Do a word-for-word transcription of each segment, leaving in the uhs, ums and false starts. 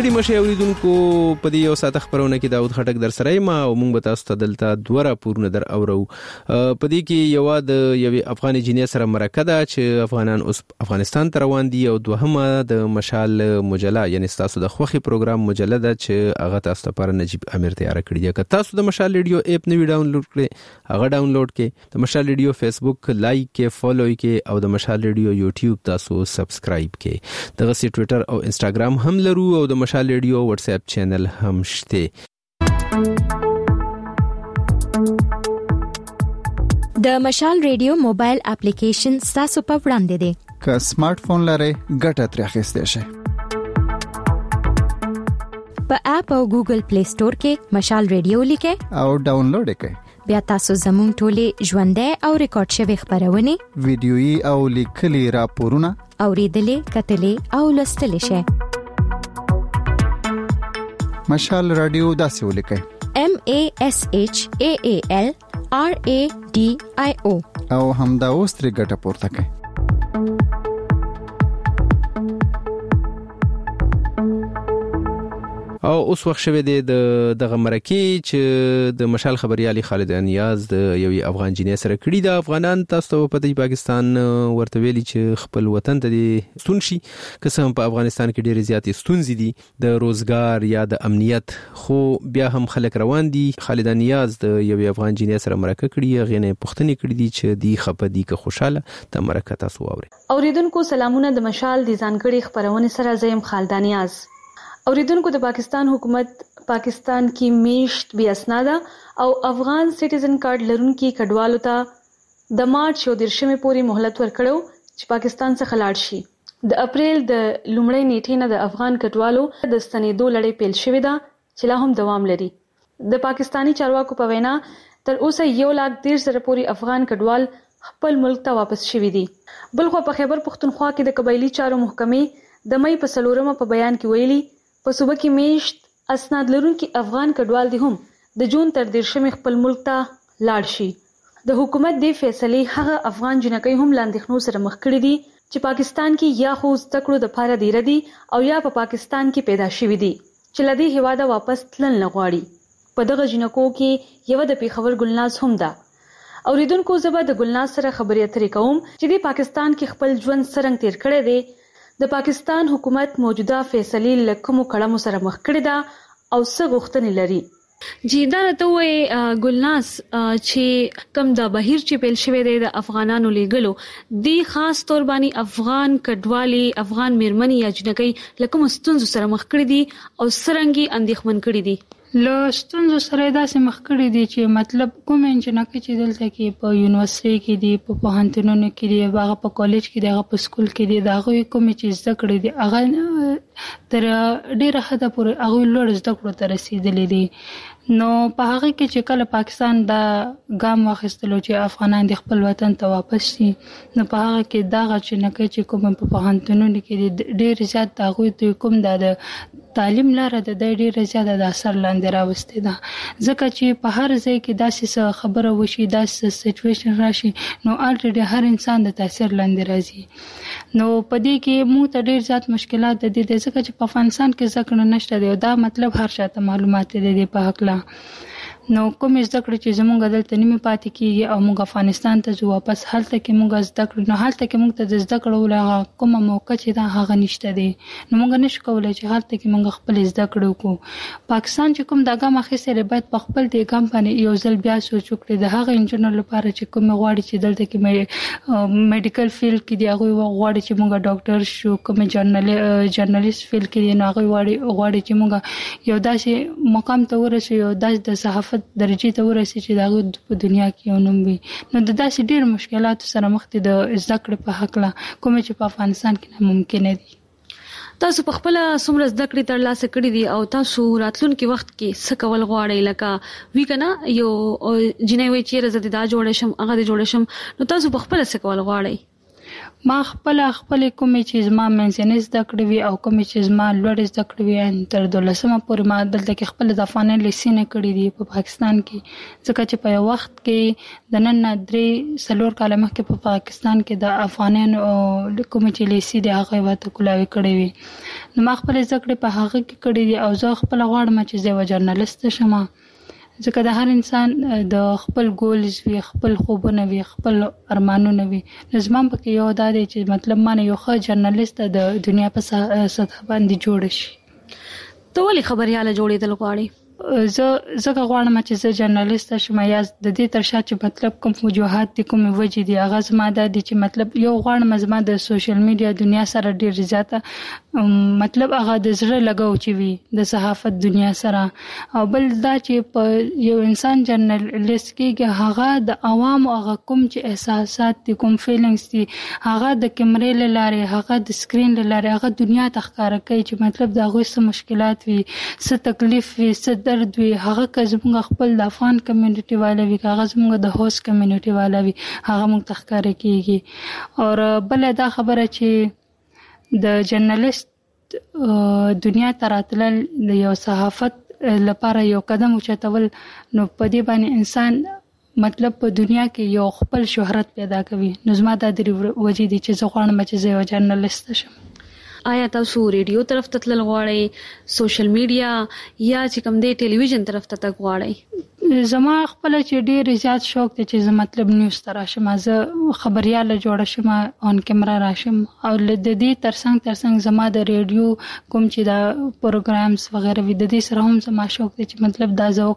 ستړي مشه اوریدونکو په دې یو ساعت خبرونه کې داود خټک در سره ما او موږ به تاسو ته دلته دوه راپورونه در اورو. په دې کې یو د یوې افغان جنۍ سره مرکه ده چې افغانان اوس افغانستان ته روان دي او دوهمه د مشال مجله یعنی تاسو د خوخي پروګرام مجله ده چې هغه تاسو لپاره نجیب امیر تیار کړی دی. که تاسو د مشال ریډیو اپ نوی ډاونلوډ کړئ هغه ډاونلوډ کړئ، د مشال ریډیو فیسبوک لایک کړئ، فالو کړئ او د مشال ریډیو یوټیوب تاسو سبسکرایب کړئ. دغه سی ټوئیټر او انستګرام هم لرو او د مشال ریډیو واتس اپ چینل هم شته. د مشال ریډیو موبایل اپلیکیشن تاسو په وړاندې دی. که سمارټ فون لرئ ګټه ترې اخیستئ شئ. په اپ او ګوګل پلی سٹور کې مشال ریډیو لیکئ او ډاونلوډ کړئ. بیا تاسو زموږ ټولې ژوندۍ او ریکارډ شوی خبرونه، ویډیويي او لیکلي راپورونه اوریدلې، کتلې او لوستلې شئ. مشال رادیو داسې ولیکئ: M A S H A A L R A D I O او همدا اوس ترې ګټه پورته کړئ. او اوس وخت شوه د دغه مرکې چې د مشال خبريالي خالد انیاز د یوې افغان جنۍ سره کړی د افغانان تاسو په دې پاکستان ورته ویلي چې خپل وطن ته دي ستون شي، قسم په افغانستان کې ډېر زیاتې ستونزې دي د روزګار یا د امنیت، خو بیا هم خلک روان دي. خالد انیاز د یوې افغان جنۍ سره مرکه کړی، غینه پښتنې کړی دي چې دی خپه دي که خوشاله. د مرکه تاسو اورئ. اوریدونکو سلامونه، د مشال د ځانګړي خبرونه سره زیم خالد انیاز. اوریدونکو د پاکستان حکومت پاکستان کې میشت بیا اسناده او افغان سټیزن کارت لرونکي کډوالو ته د مارچ یو دیرشمې پورې مهلت ورکړو چې پاکستان څخه لاړ شي. د اپریل د لومړۍ نیټې نه د افغان کډوالو د ستنېدو لړۍ پیل شوې ده چې لا هم دوام لري. د پاکستانی چارواکو په وینا تر اوسه یو لاک دېرش زره پورې افغان کډوال خپل ملک ته واپس شوي دي. بلخو په خیبر پښتونخوا کې د قبایلی چارو محکمې د مې په څلورمه په بیان کې ویلي په صوبه کې میشت اسناد لرونکي افغان کډوال دي هم د جون تر دیرشمې خپل ملک ته لاړ شي. د حکومت د فیصلې هغه افغان جنکۍ هم لاندېخنو سره مخ کړي دي چې پاکستان کې یا خو زده کړو د پاره دی ردي او یا په پاکستان کې پیدا شوي دي چې لدی هواده واپس تلل نه غواړي. په دغه جنکو کې یو د پیښور ګلناز هم ده. اوریدونکو زبر د ګلناز سره خبرې اترې کوم چې د پاکستان کې خپل ژوند سرنګ تیر کړی دی. د پاکستان حکومت موجوده فیصلې لکمو کړمو سره مخ کړی دا او څه غوښتنې لري. جی دا ته وې ګلناز چې کم د بهیر چې پیل شوی دی د افغانانو لګلو دی خاص تور باندې افغان کډوالي افغان میرمنې یا جنکۍ لکه مستونزو سره مخ کړی دي او سرنګي اندېښمن کړی دي. له ستونزو سره داسې مخ کړی دي چې مطلب کوم انجنکۍ چې دلته کې په یونیورسيټي کې دي، په پوهنتونونو کې دي، هغه په کالج کې دي، هغه په سکول کې دي، دا هغه کوم چې زده کړې دي هغه تر ډیره حد پورې هغه لوړ زده کړو ته رسیدلې دي. نو په هغه کې چې کله پاکستان دا ګام واخیستلو چې افغانان د خپل وطن ته واپس شي، نو په هغه کې دا چې نه کوي چې کوم په پوهنتونونو کې ډیر زیات هغه کوم د تعلیم لاره د ډیر زیات د اثر لاندې راوستي ده. ځکه چې په هر ځای کې داسې خبره وشي، داسې سچويشن راشي، نو الریډي هر انسان د تاثیر لاندې راځي. نو په دې کې موږ ته ډیر زیات مشکلات د دې ځکه چې په افغانستان کې ځکه نشته دی. دا مطلب هر شاته معلومات دي په حق لا نو کوم زده کړې چې زمونږ دلته نیمه پاتې کیږي او موږ افغانستان ته ځو واپس، هلته کې موږ زده کړو، نو هلته کې موږ ته د زده کړو لغه کومه موقع چې دا هغه نشته دی، نو موږ نشو کولای چې هلته کې موږ خپل زده کړو کو. پاکستان چې کوم دا ګام اخیستل باید په خپل د ګام باندې یو ځل بیا سوچ وکړي د هغه انجنیر لپاره چې کوم غواړي چې دلته کې میډیکل فیلډ کې دی، هغه غواړي چې موږ ډاکټر شو، کوم جرنال جرنالیست فیلډ کې دی، نو هغه غواړي غواړي چې موږ یو داسې مقام ته ورسو، یو داسې د صحافت درجه ته ورسې چې دا په دنیا کې یو نوم وي. نو د داسې ډېر مشکلاتو سره مخ دي د زده کړې په حق لا کوم چې په افغانستان کې ممکن دي. تاسو په خپل څومره زده کړې ترلاسه کړې دي او تاسو راتلونکي وخت کې څه کول غواړئ؟ لکه وی کنه یو جنې وی چې زه دا جوړ شم هغه دې جوړ شم، نو تاسو په خپل څه کول غواړئ؟ ما خپل خپل کومې چې زما منځنۍ زده کړې وي او کومې چې زما لوړ زده کړې وي تر دولسمه پورې ما دلته کې خپل د افغانان لیسینه کړې دي په پاکستان کې، ځکه چې په یو وخت کې د نن درې څلور کاله مخکې په پاکستان کې د افغانانو کومې چې لیسي دي هغه وته کولاوي کړې وي. نو ما خپل زده کړې په هغه کې کړې دي او زه خپل غواړم چې زه یو جرنالست شم، ځکه د هر انسان د خپل ګولز وي، خپل خوبونه وي، خپل ارمانونه وي. زما په کې یو دا دی چې مطلب ما نه یو ښه جرنالست د دنیا په سطح باندې جوړ شي. ته ولې خبرياله جوړېدل غواړې؟ زه زه غواړم چې زه جرنالست شم، یا د دې تر شا چې مطلب کوم وجوهات دي، کوم وجې دي، هغه زما دا دي چې مطلب یو غواړم زما د سوشل میډیا دنیا سره ډیر زیاته مطلب هغه د زړه لګاو چې وي د صحافت دنیا سره، او بل دا چې په یو انسان جرنالست کې هغه د عوام هغه کوم چې احساسات دي، کوم فیلینګز دي، هغه د کیمرې لاره، هغه د سکرین لاره هغه دنیا ته ښکاره کوي چې مطلب دا غوښه څه مشکلات وي، څه تکلیف وي، څه درد وي، هغه که زموږ خپل د افغان کمیونټي والا وي، هغه زموږ د هوست کمیونټي والا وي، هغه موږ ته ښکاره کیږي. او بل دا خبره چې د جرنالست دنیا ته راتلل د یو صحافت لپاره یو قدم اوچتول، نو په دې باندې انسان مطلب په دنیا کې یو خپل شهرت پیدا کوي. نو زما دا د وجې دي چې زه غواړم چې زه یو جرنالست شم. آیا تاسو ریډیو طرف ته تلل غواړئ، سوشل میډیا، یا چې کوم دی ټلویزیون طرف ته تګ غواړئ؟ زما خپل چې ډیر زیات شوق دی چې زه مطلب نیوز ته راشم، زه خبرياله جوړ شم، اون کیمرا راشم، او د دې ترڅنګ ترڅنګ زما د ریډیو کوم چې دا پروګرامز وغیرہ وي، د دې سره هم زما شوق دی چې مطلب دا زه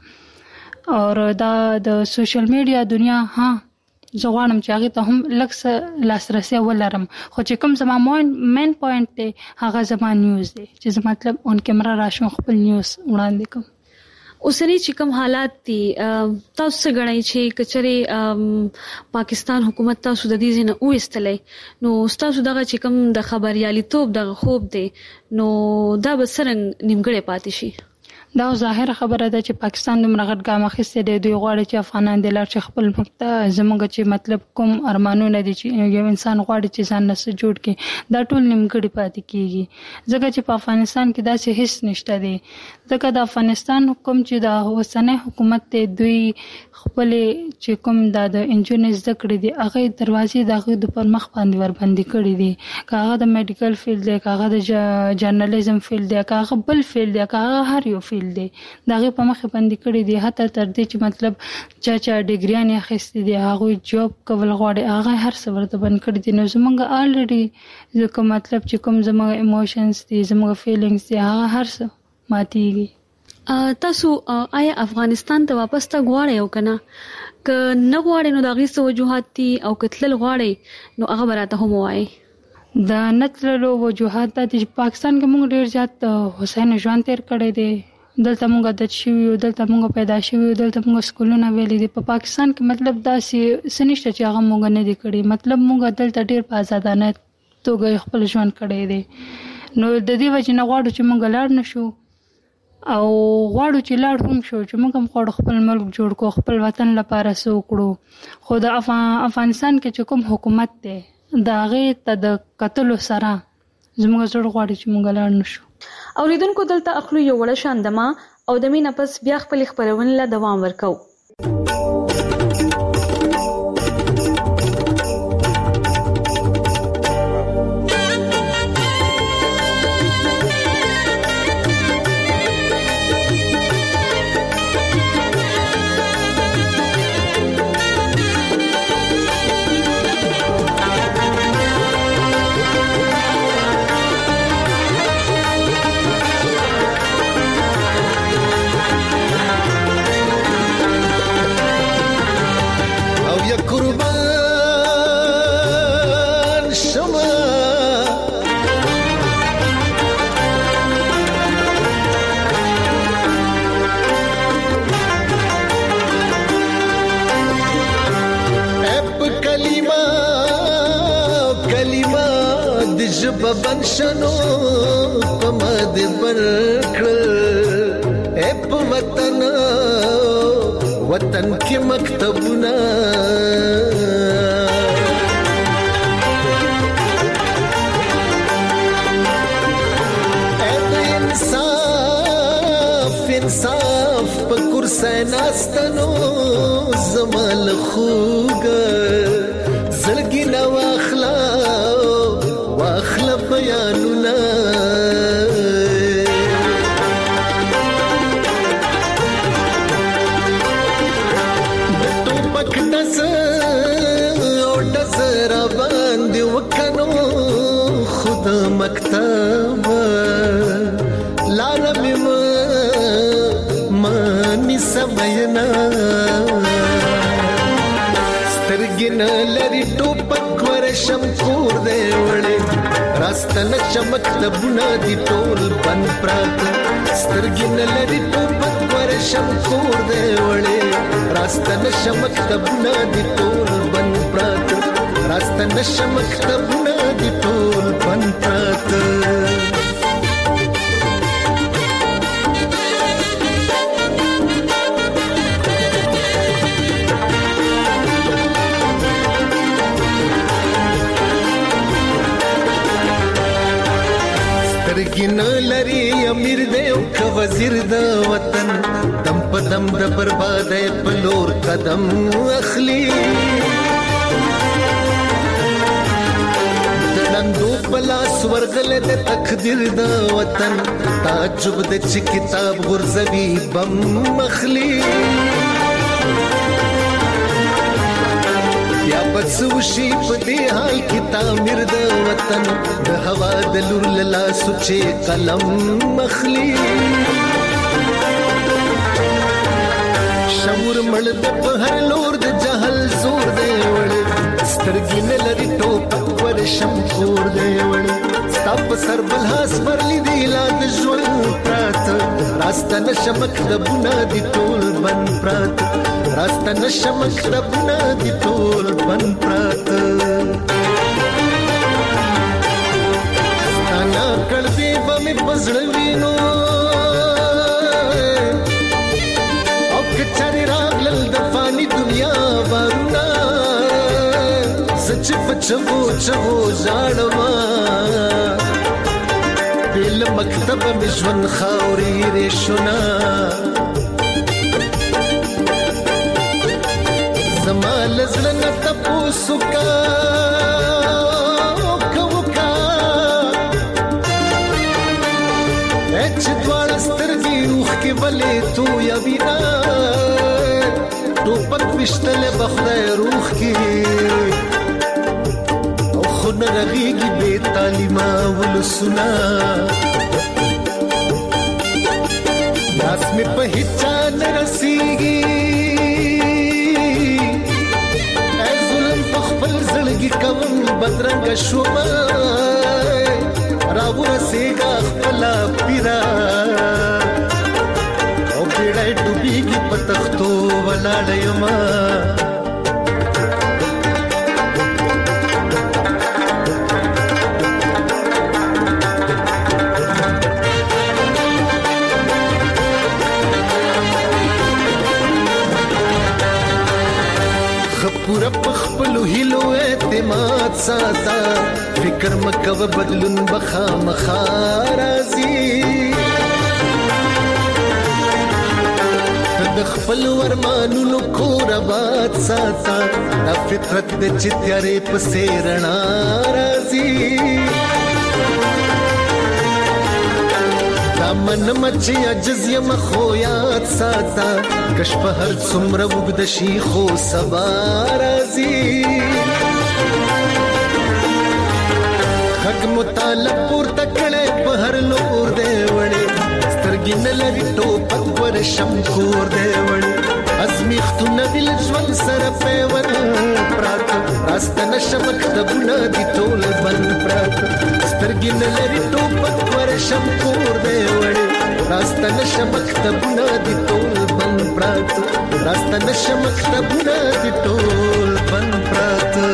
وکړم. او دا د سوشل میډیا دنیا ها زه غواړم چې هغه ته هم لږ څه لاسرسي ولرم، خو چې کوم زما مین پوینټ دی هغه زما نیوز دی چې زه مطلب اون کیمرا راشم خپل نیوز وړاندې کوم. اوسنی چې کوم حالات دي تاسو څه غواړئ چې کچره پاکستان حکومت تاسو د دې نه وېستلې، نو تاسو دغه چې کوم د خبرياليتوب دغه خوب دی نو دا به څنګه نیمګړی پاتې شي؟ دا ظاهر خبره ده چې پاکستان د مرغټ ګام اخیسته دی، دوی غواړي چې افغانان د لار چې خپل مکته زموږ چې مطلب کوم ارمانونه دي چې یو انسان غواړي چې ځان نس جوړ کړي، دا ټول نیمګړی پاتې کیږي، ځکه چې په افغانستان کې داسې هیڅ نشته دی. ځکه د افغانستان حکومت چې د اوسنۍ حکومت ته دوی خپل چې کوم د انجن زده کړې دي هغه دروازې دغه د پر مخ باندې ور باندې کړې دي، کاغه د میډیکل فیلډ دی، کاغه د جرنالیزم فیلډ دی، کاغه بل فیلډ دی، کاغه هر یو فیلډ دی، دغه په مخ باندې کړې دي، حتی تر دې چې مطلب چا چا ډیګریان اخیستي دي، هغه جاب کول غواړي، هغه هر څه ورته باندې کړی دي. نو زمونږ الریډي ځکه مطلب چې کوم زموږ ایموشنز دي، زموږ فیلینګز دي، هغه هر څه ماتيږي. تاسو آیا افغانستان ته واپس ته غواړئ او کنه؟ که نه غواړئ نو د غي څه وجوهات دي، او کتل غواړئ نو هغه براته هم وایي. د نتللو وجوهات د پاکستان کې موږ ډیر زیات حسین ژوند تیر کړی دی، دلته موږ د شویو، دلته موږ پیدا شویو، دلته موږ سکولونه ویلې دي. په پاکستان کې مطلب دا سنشته چې هغه موږ نه دي کړی، مطلب موږ دلته ډیر په آزادانه توګه خپل ژوند کړی دی. نو د دې وجه نه غواړو چې موږ لاړ نشو، او غواړو چې لاړ هم شو چې موږ هم غواړو خپل ملک جوړ کو، خپل وطن لپاره څه وکړو. خو د افغانستان کې چې کوم حکومت دی د هغې ته د کتلو سره زموږ زړه غواړي چې موږ لاړ نشو. اوریدونکو دلته اخلو یو وړه شاندما او د مینه پس بیا خپل خبرونه له دوام ورکو. ببن شنو پمد برکل اپ وطن وطن کی مکتبنا انصاف انصاف پکور سیناستنو زمال خوګ زلګی نو اخلا واخلا بیانونا کور دی وړې راستنه چمک تبونه دی ټول بند پراته سترګې نه لري ټوپک ورشم کور دی وړې راستنه چمک تبونه دی ټول بند پراته راستنه چمک تبونه دی ټول بند پراته سترګینه لري امیر دی او که وزیر د وطن دم په دم د بربادۍ په لور قدم اخلي د لندو په لاس ورغلی د تقدیر د وطن تعجب د چې کتاب غورځوي بم اخلي یا بس وشي په دې حال کې تعمیر د وطن د هوا د لور لاله سوچې قلم مخلي شعور مړ د په هر لور د جهل زور دی وړې سترګې نه لري ټوپک ورشم کور دی وړې ستا په سر بلحاظ پرلی دی لا د ژوند پراته راستنه شمک ربونه دی ټول بند پراته راستنه شمک ربونه دی ټول بند پراته ستانا کړبې به مې په زړه وینو او که چارې راغلل د فاني دنیا بارونه زه چې په چغو چغو ژاړمه بې له مکتبه مې ژوند خاورې ریشونه زما له زړه نه تپوس وکړه وکړه وکړه چې دواړه سترګې روح کې ولې تویوینه ټوپک ویشتلی به خدای روح کې او خو نه رغېږي بې تعلیمه ولسونه لاس مې په هیچا نه رسېږي ای ظلم په خپل زړګي کوم بدرنګه شومه راورسېږه خپله پیره او بیړی ډوبېږي په تختو ولاړه یمه پورا پخپلو هیلو اعتماد ساته فکر مکو بدلون بخا مخارازی د خپل ورمانونو کور آباد ساته دا فطرت د چتیارې په سیرنا رازی من مچی عجز یم خو یاد ساته کش په هر څومره وګد شي خو سبا راځي حق مطالب پورته کړي په هر لور دی وړي سترګې نه لري ټوپک ورشم کور دی وړي ازمیختونه دل ژوند سره پیور پراته راستنه شمک تبونه دي ټول بند پراته سترګې نه لري ټوپک ورشم کور دی وړي راستنه شمک تبونه دي ټول بند پراته راستنه شمک تبونه دي ټول بند پراته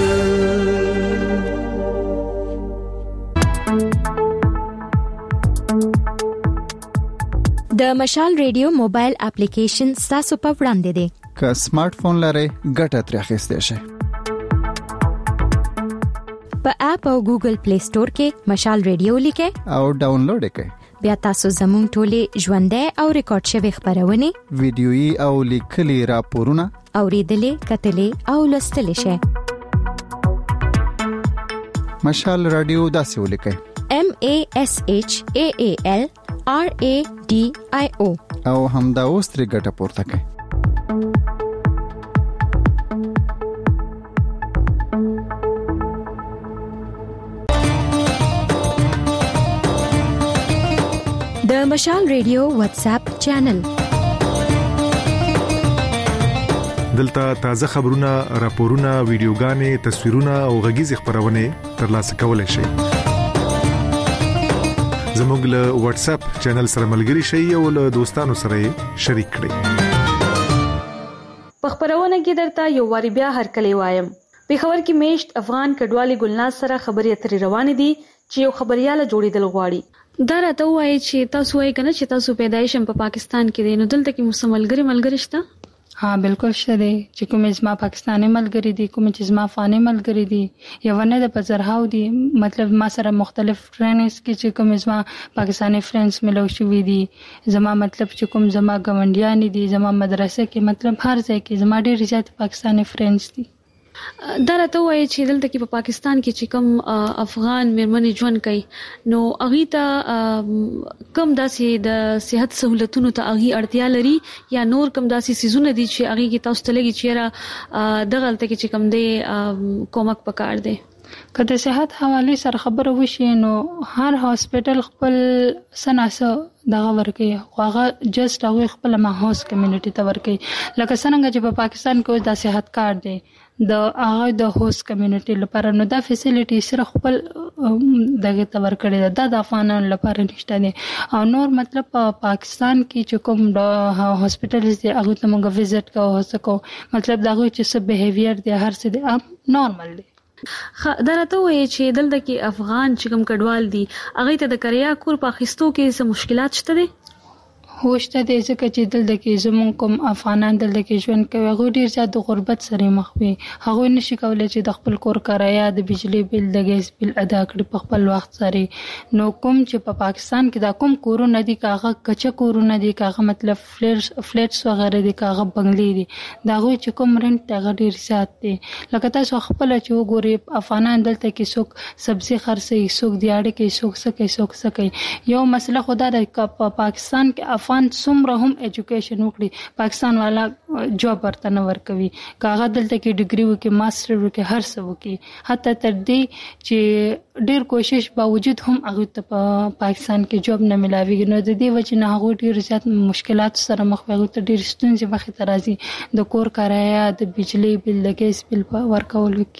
د مشال ریډیو موبایل اپلیکیشن تاسو په وړاندې دی که سمارټ فون لرئ ګټه ترې اخیستی شئ په اپ او ګوګل پلی سٹور کې مشال ریډیو لیکئ او ډاونلوډ یې کړئ بیا تاسو زموږ ټولې ژوندۍ او ریکارډ شوی خبرونه ویډیويي او لیکلي راپورونه اوریدلې کتلې او لوستلې شئ مشال رادیو داسې ولیکئ M A S H A A L R A D I O او همدا اوس ترې ګټه پورته کړئ د مشال ریډیو واتس اپ چینل دلته تازه خبرونه، راپورونه، ویډیوګانې، تصویرونه او غږیز خبرونه ترلاسه کولای شئ. زموږ له واتس اپ چینل سره ملګري شئ او له دوستانو سره شریک کړئ. په خبرونه کې درته یو واری بیا هرکلی وایم. پیښور کې میشت افغان کډوالي ګلناز سره خبرې اترې روانې دي چې یو خبرياله جوړیدل غواړي. دا راته وایي چې تاسو وایي کنه چې تاسو پیدایش په پاکستان کې دي، نو دلته کې مسلمانګری ملګری شته؟ ها بالکل شته چې کوم زما پاکستاني ملګری دي، کوم چې زما افغاني ملګری دي، یو نه د پزرهاو دي. مطلب ما سره مختلف فرندز کې چې کوم زما پاکستاني فرندز ملو شوې دي، زما مطلب چې کوم زما ګوندیان دي، زما مدرسې کې مطلب هر ځای کې زما ډېر زیات پاکستاني فرندز دي. دا راته وایي چې دلته کې په پاکستان کې چې کوم افغان میرمنې ژوند کوي نو هغه ته کم داسې د صحت سہولتونو ته هغه اړتیا لري یا نور کم داسې سيزونه دي چې هغه کې تاسو ته لګي چې را دغه تل کې چې کم دی کومک پکار دی. کله صحت حواله سره خبره وشي نو هر هاسپټل خپل سناسه دغه ورکي هغه جست هغه خپل ماحوس کمیونټي ته ورکي. لکه څنګه چې په پاکستان کې د صحت کارت دی د هغه د هوست کمیونټي لپاره، نو دا فیسیلیټي سره خپل دغه ته ورکړي دا د افغانانو لپاره نشته دي. او نور مطلب په پاکستان کې چې کوم د هاسپټلز دي هغه ته موږ وزټ کوو، هڅه کوو مطلب دا غوښتي چې بیهیویر دی هر څه دی نورمال دی. دا راته وایي چې دلته کې افغان چې کوم کډوال دي هغه ته د کریا کور په اخیستو کې څه مشکلات شته دي؟ هوشته د ځکه چې دلته کې زمون کوم افغانان دلته کې ژوند کوي هغه ډیر زیات د غربت سره مخ وي. هغه نشي کولای چې د خپل کور کرایه، د بجلی بل، د ګیس بل ادا کړي په خپل وخت سره. نو کوم چې په پاکستان کې دا کوم کورونه دي کاغه کچا کورونه دي کاغه مطلب فلیټس فلیټس وغیرہ دي کاغه بنگلې دي دا غوي چې کوم رنت هغه ډیر زیات دي. لکه تاسو خپل چې وګورئ افغانان دلته کې څوک سبزي خرڅي، څوک دیاړه کې، څوک سکه څوک سکه. یو مسله خدا د پاکستان کې افغان څومره هم ایجوکیشن وکړي پاکستان والا جاب ورته نه ورکوي. کاغه دلته کې ډیګري وکي، ماستر وکي، هر څه وکي، حتی تر دې چې ډیر کوشش باوجود هم هغه ته په پاکستان کې جاب نه ملاويږي. نو د دې وجه نه هغه ډیر زیات مشکلات سره مخ وي، هغه ته ډیر ستونزې مخې ته راځي د کور کرایه، د بجلی بل، د ګیس بل ورکول وکي.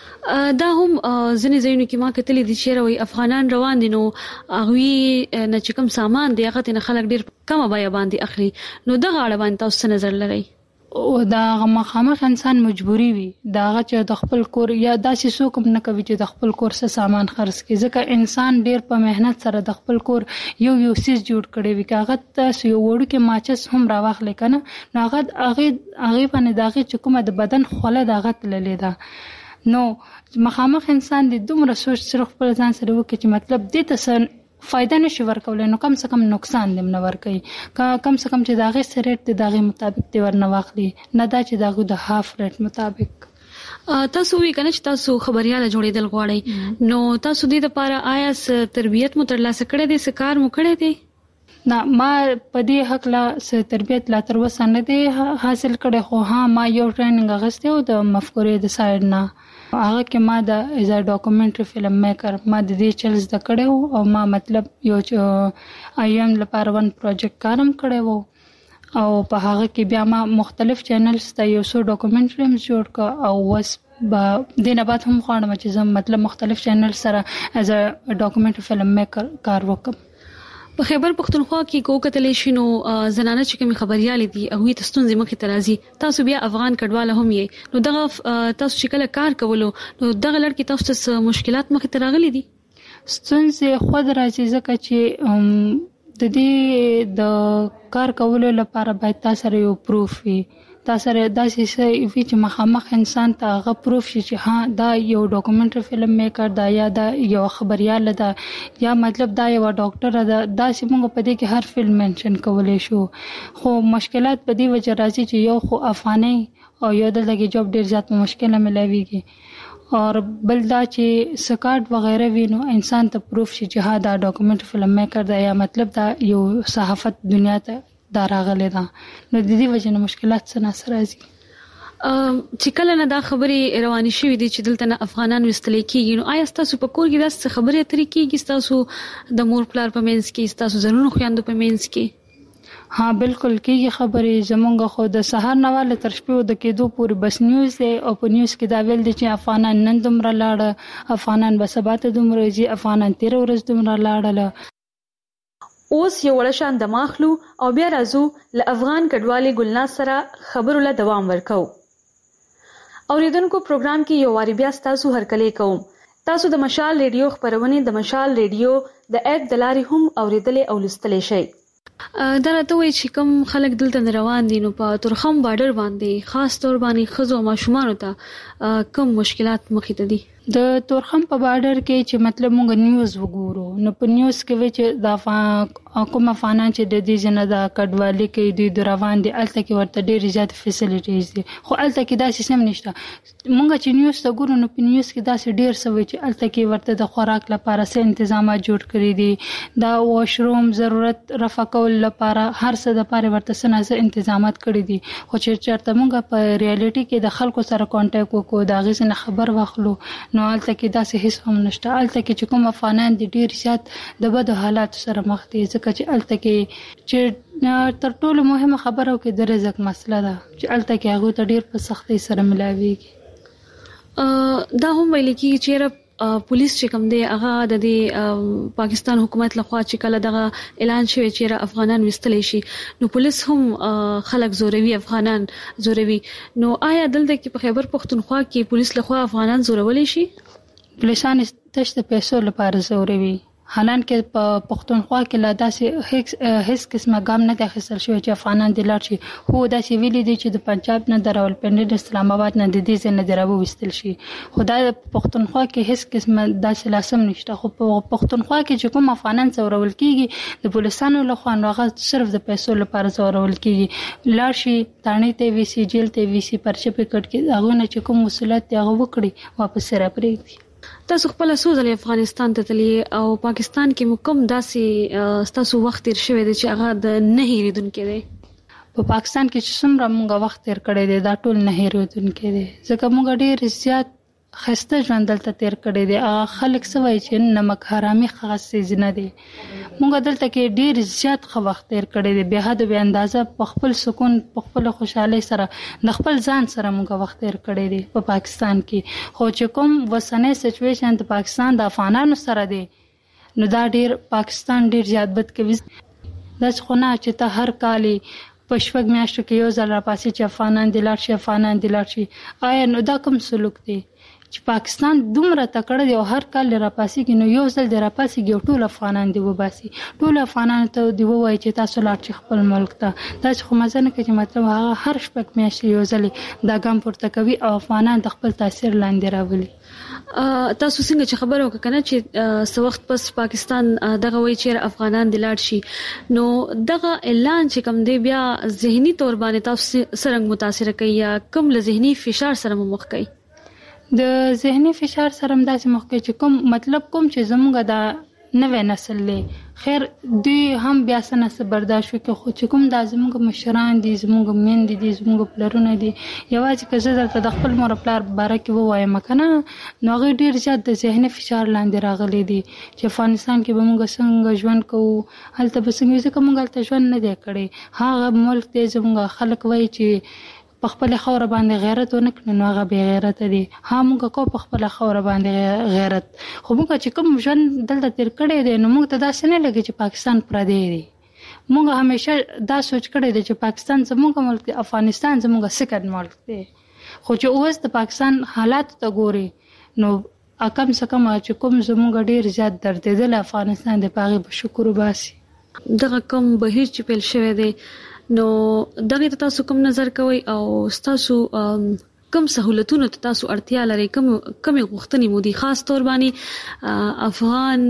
دا هم ځنې ځایونو کې ما کتلې دي چې راوي افغانان روان دي نو هغه نه چې کوم سامان دی هغه ته خلک ډیر کم بیا باندې اخلي. نو دغه اړه باندې تاسو نظر لرئ؟ او دا مخامخ انسان مجبوری وي دا چې د خپل کور یا داسې څوک نه کوي چې د خپل کور څخه سامان خرڅ کړي، ځکه انسان ډیر په مهنت سره د خپل کور یو یو سیس جوړ کړي وي. کاغه تاسو یو وړو کې ماچس هم راوخلې کنه نو هغه هغه هغه باندې داغه چې کومه د بدن خوله داغه تللې ده. نو مخامخ انسان د دومره سوچ سره خپل ځان سره وکړي چې مطلب دې ته فائدہ نشي ورکولای نو کم څه کم نقصان دې نه ورکړي. کم څه کم چې داغه سریټ داغه مطابق دی ورنه واخلي، نه دا چې داغه د هاف ریټ مطابق. تاسو وی کنه چې تاسو خبرياله جوړېدل غواړئ نو تاسو دې لپاره آیا تربيت مو ترلاسه کړې دي، څه کار مو کړی دی؟ نه ما په دې حق لا تربيت لا تر وسه نه دی حاصل کړی، خو ها ما یو ټریننګ غوښته او د مفکورې د سایډ نه هغه کې ما د ایز ا ډاکومنټري فلم میکر ما د دې چلز د کړو او ما مطلب یو ایم لپاره ون پروجیکټ کارم کړو او په هغه کې بیا ما مختلف چینلز ته یو څو ډاکومنټریز جوړ ک او وس با دینه بعد هم غواړم چې زم مطلب مختلف چینل سره ایز ا ډاکومنټري فلم میکر کار وکم. په خیبر پختونخوا کې کو کتلې شنو زنانه چې کوم خبريالې دي هغه ته ستونزې مخې ته راځي. تاسو بیا افغان کډواله هم یې نو دغه تاسو چې کله کار کولو نو دغه لړ کې تاسو ته مشکلات مخې ته راغلي دي؟ ستونزې خود راځي ځکه چې د دې د کار کولو لپاره باید تاسو سره یو پروف وي، تاسو سره داسې څه وي چې مخامخ انسان ته هغه پروف شي چې ها دا یو ډاکومنټري فلم میکر دا یا دا یو خبريال دا یا مطلب دا یو ډاکټر دا داسې موږ په دې کې هر فلم منشن کولای شو. خو مشکلات په دې وجه راځي چې یو خو افغاني او یو دلته جوب ډیر زیات مشکل ملويږي اور بل دا چې سکارت وغیرہ وینو انسان ته پروف شي چې ها دا ډاکومنټري فلم میکر دا یا مطلب دا یو صحافت دنیا ته دا راغلی دا. نو د دې وجه نه مشکلات څنګه سره راځي. چې کله نه دا خبرې روانې شوې دي چې دلته نه افغانان وستل کېږي نو آیا تاسو په کور کې داسې خبرې اترې کېږي تاسو د مور پلار په منځ کې تاسو زرونو خويندو په منځ کې؟ ها بالکل کېږي خبرې زمونږ خو د سهار نه واله تر شپې د کېدو پورې بس نیوز دی او په نیوز کې دا ویل دي چې افغانان نن دومره لاړه، افغانان به سبا ته دومره ځي، افغانان تېره ورځ دومره لاړله. اوس یو وړه شان دم اخلو او بیا راځو له افغان کډوالې ګلناز سره خبرو له دوام ورکو. اوریدونکو پروګرام کې یو واری بیا تاسو هرکلی کوم. تاسو د مشال ریډیو خبرونه د مشال ریډیو د اپ د لارې هم اوریدلې او لوستلې شئ. دا راته وایي چې کوم خلک دلته روان دي نو په تورخم بارډر باندې خاص طور باندې ښځو او ماشومانو ته کوم مشکلات مخې ته دي؟ د تورخم په بارډر کې چې مطلب موږ نیوز وګورو نو په نیوز کې وی چې د کوم افغانان چې د دې جن د کډوالۍ کې د روان دي الته کې ورته ډېر زیات فیسیلیټیز دي، خو الته کې دا سیستم نشته. موږ چې نیوز ته ګورو نو په نیوز کې دا ډېر سوي چې الته کې ورته د خوراک لپاره څه تنظیمات جوړ کړی دي، دا واشروم ضرورت رفع کول لپاره هر څه د لپاره ورته څه تنظیمات کړی دي. خو چې چېرته موږ په ریالټي کې د خلکو سره کانټیکټ وکړو دا غي نه خبر واخلو نو الته کې داسې هیڅ هم نشته. الته کې چې کوم افغانان دي ډیر زیات د بد حالات سره مخ دي ځکه چې الته کې چې تر ټولو مهمه خبره او کې د رزق مسله ده چې الته کې هغه ته ډیر په سختۍ سره ملاويږي. دا هم ویل کېږي چې پولیس چې کوم دی هغه د دې پاکستان حکومت لخوا چې کله دغه اعلان شوی چې افغانان وستلی شي نو پولیس هم خلک زوروي، افغانان زوروي. نو آیا دلته کې په خیبر پختونخوا کې پولیس لخوا افغانان زورولي شي؟ پولیسان تشت پیسو لپاره زوروي، حالان کې په پختونخوا کې لا داسې هیڅ قسمه ګام نه اخیستل شوی چې افغانان د لاړ شي. هو داسې ویلي دي چې د پنجاب نه د راولپنډي د اسلام آباد نه د دې ځای نه د راوویستل شي، خو دا پختونخوا کې هیڅ قسمه داسې لازم نشته. خو په پختونخوا کې چې کوم افغانان څورول کیږي د پولیسانو لخوا نو هغه صرف د پیسو لپاره څورول کیږي. لاړ شي تانې ته وی سي جیل ته وی سي پرچه پکټ کې هغه نه چې کوم وصولات دی هغه وکړي واپس را پرېږدي. تاسو خپل سوزلې افغانستان ته تللی او پاکستان کې مکم داسې تاسو وخت تیر شوی دی چې هغه د نه هېریدونکو دی؟ په پاکستان کې چې څومره موږ وخت تیر کړی دی دا ټول نه هېریدونکو دی ځکه موږ ډېر زیات خسته ژوند دلته تیر کړی دی. هغه خلک څه وایي چې نمک حرامي خاص څیز نه دی. موږ دلته کې ډېر زیات ښه وخت تیر کړی دی بې حده بې اندازه په خپل سکون په خپل خوشحالۍ سره د خپل ځان سره موږ وخت تیر کړی دی په پاکستان کې. خو چې کوم وسنۍ سچویشن د پاکستان د افغانانو سره دی نو دا ډېر پاکستان ډېر زیات بد کوي. داسې خو نه چې ته هر کال په شپږ میاشتو کې یو ځل راپاسې چې افغانان دې لاړ شي افغانان دې لاړ شي. آیا نو دا کوم سلوک دی چې پاکستان دومره تکړه دی او هر کال راپاسېږي نو یو ځل دې راپاسېږي او ټول افغانان دې وباسي، ټول افغانانو ته دې ووایي چې تاسو لاړ شئ خپل ملک ته. داسې خو مزه نه کوي چې مطلب هغه هر شپږ میاشتې یو ځل دا ګام پورته کوي او افغانان د خپل تاثیر لاندې راولي. تاسو څنګه چې خبر وکړه کنه چې څه وخت پس پاکستان دغه وایي چې افغانان دې لاړ شي نو دغه اعلان چې کوم دی بیا ذهني تور باندې تاسو څنګه متاثر کوي یا کوم له ذهني فشار سره مخ کوي؟ د ذهني فشار سره هم داسې مخ کوي چې کوم مطلب کوم چې زموږ د نوې نسل دی خیر دوی هم بیا څه نه برداشت وکړي خو چې کوم دا زموږ مشران دي زموږ میندې دي زموږ پلرونه دي یوازې که زه درته د خپل مور پلار باره کې ووایم که نه نو هغوی ډېر زیات د ذهني فشار لاندې راغلي دي چې افغانستان کې به موږ څنګه ژوند کوو هلته به څنګه ځکه موږ هلته ژوند نه دی کړی. هغه ملک دی زموږ خلک وایي چې په خپل خوره باندې غیرت ونه کړي نو هغه بې غیرته دي. ها موږ کو په خپل خوره باندې غیرت خو موږ چې کوم ژوند دلته تیر کړی دی نو موږ ته داسې نه لګي چې پاکستان پردی دی. موږ همیشه دا سوچ کړی دی چې پاکستان زموږ ملک دی، افغانستان زموږ سکند ملک دی. خو چې اوس د پاکستان حالات ته ګوري نو کم څه کم چې کوم زموږ ډېر زیات دردېدل افغانستان د پاغي په شکر وباسي. دغه کوم بهیر چې پیل شوی دی نو دغه ته تاسو کوم نظر کوئ او تاسو کوم سہولتونو ته تاسو اړتیا لرئ کوم کوم غوښتنې مو دي خاص تور باندې افغان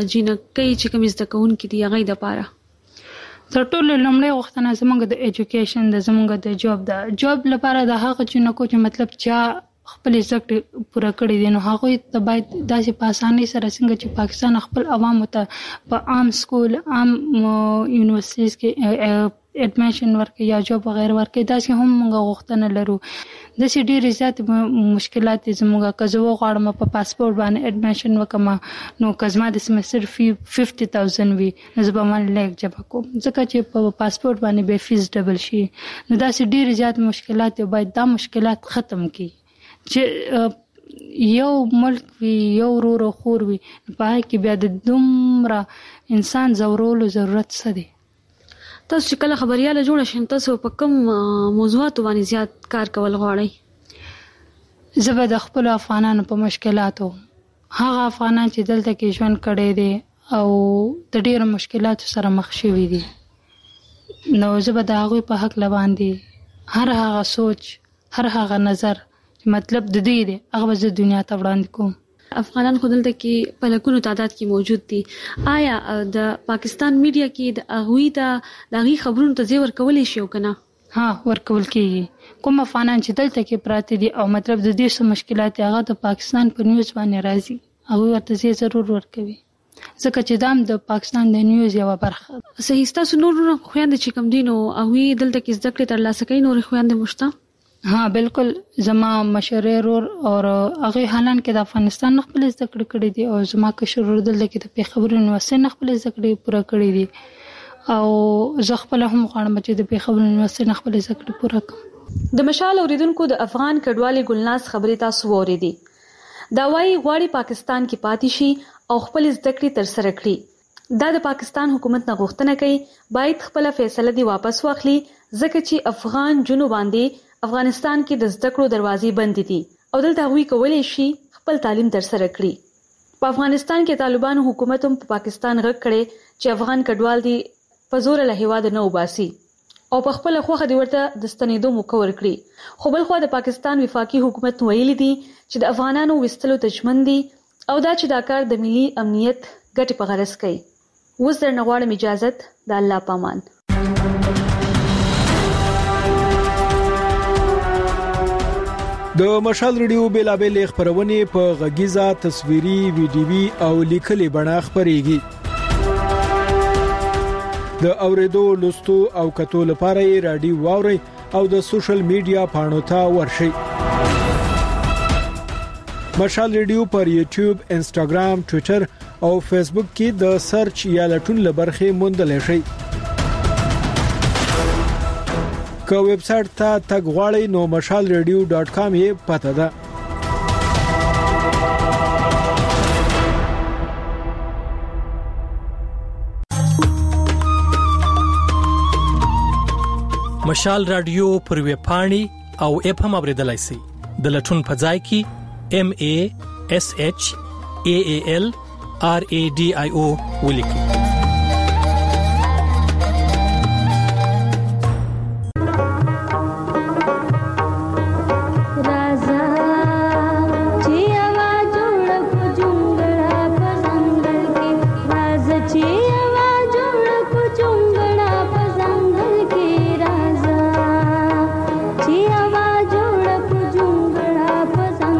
جنکۍ چې کوم زده کوونکي دي هغه د پاره؟ تر ټولو لومړی غوښتنه زموږ د ایجوکیشن د زموږ د جاب د جاب لپاره د هغه جنکو چې مطلب چا خپل زده پوره کړی دي نو هغوی ته باید داسې په اسانۍ سره څنګه چې پاکستان خپل عوامو ته په عام سکول عام یونیورسټیز کې اډمیشن ورکړي یا جوب غیر ورکړي. دا چې هم موږ غوښتنه لرو. د سې ډېر زیات مشکلات زموږه کزو غواړم په پاسپورت باندې اډمیشن وکم نو کزما د سمستر فی پنځه هزار وی نو زه به ون لیک جمع کوم ځکه چې په پاسپورت باندې به فیس ډبل شي. نو دا سې ډېر زیات مشکلات دی. باید دا مشکلات ختم کی چې یو ملک وی یو ورور خور وی په کې بیا د دومره انسان زورولو ضرورت څه دی. تاسو چې کله خبرياله جوړ شئ تاسو په کوم موضوعات باندې زیات کار کول غواړئ؟ زه به د خپل افغانانو په مشکلاتو هغه افغانان چې دلته کې ژوند کړي دي او د ډېرو مشکلاتو سره مخ شوي دي نو زه به د هغوی په حق باندې هر هغه سوچ هر هغه نظر مطلب د دې دی هغه به زه دنیا ته وړاندې کوم. افغانان خو دلته کې په لکونو تعداد کې موجود دي. آیا د پاکستان میډیا کې د هغوی ته د هغوی خبرونو ته ځای ورکولی شي او که نه؟ ها ورکول کېږي. کوم افغانان چې دلته کې پراته دي او مطلب د دې څه مشکلات هغه د پاکستان په نیوز باندې راځي هغوی ورته ځای ضرور ورکوي ځکه چې دا هم د پاکستان د نیوز یوه برخه. صحیح. ستاسو نور خویندې چې کوم دي نو هغوی دلته کې زده کړې ترلاسه کوي؟ نورې خویندې مو شته؟ ها بالکل. زما مشرې رور او هغه حالان کې د افغانستان نه خپل زده کړې کړې دي او زما کشر رور دلته کې د پیښور یونیورسيټي نه خپل زده کړې پوره کړې دي او زه خپل هم غواړم چې د پیښور یونیورسيټي نه خپل زده کړې پوره کړم. د مشال اوریدونکو د افغان کډوالي ګلناز خبرې تاسو وریدي. دا وايي غواړي پاکستان کې پاتې شي او خپل زده کړې تر سره کړي. دا د پاکستان حکومت نه غوښتنه کوي باید خپل فیصله دی واپس واخلي ځکه چې افغان جنو باندې افغانستان کې د زده کړو دروازې بند دي او دلته هغوی کولی شي خپل تعلیم تر سره کړي. په افغانستان کې طالبانو حکومت هم په پاکستان غږ کړي چې افغان کډوال دي په زور له هیواده نه وباسي او په خپل خوخه دی ورته د ستنېدو موقع ورکړي. خو بل خو د پاکستان وفاقي حکومت ویلي دي چې د افغانانو وستلو ته ژمن دي او دا چې دا کار د ملي امنیت ګټې په غرض کوي. اوس درنه غواړم اجازت د الله پامان. د مشال ریډیو بیلابل خبرونه په غږیزه تصویري ویډیوي او لیکلي بڼه خبريږي. د اوریدو لوستو او کتو لپاره رادیو واوري او د سوشل میډیا پاڼو ته ورشي. مشال ریډیو پر یوټیوب، انستګرام، ټوئیټر او فیسبوک کې د سرچ یا لټون لبرخه موندل شي. که ویب سټ ته تګ غواړئ نو مشال ریډیو ډاټ کام یې پته ده. مشال رادیو پر ویب پاڼې او اپ هم اوریدلای شئ. د لټون په ځای کې ام ا اس اچ ا ا ال ار ا ډي آی او ولیکئ.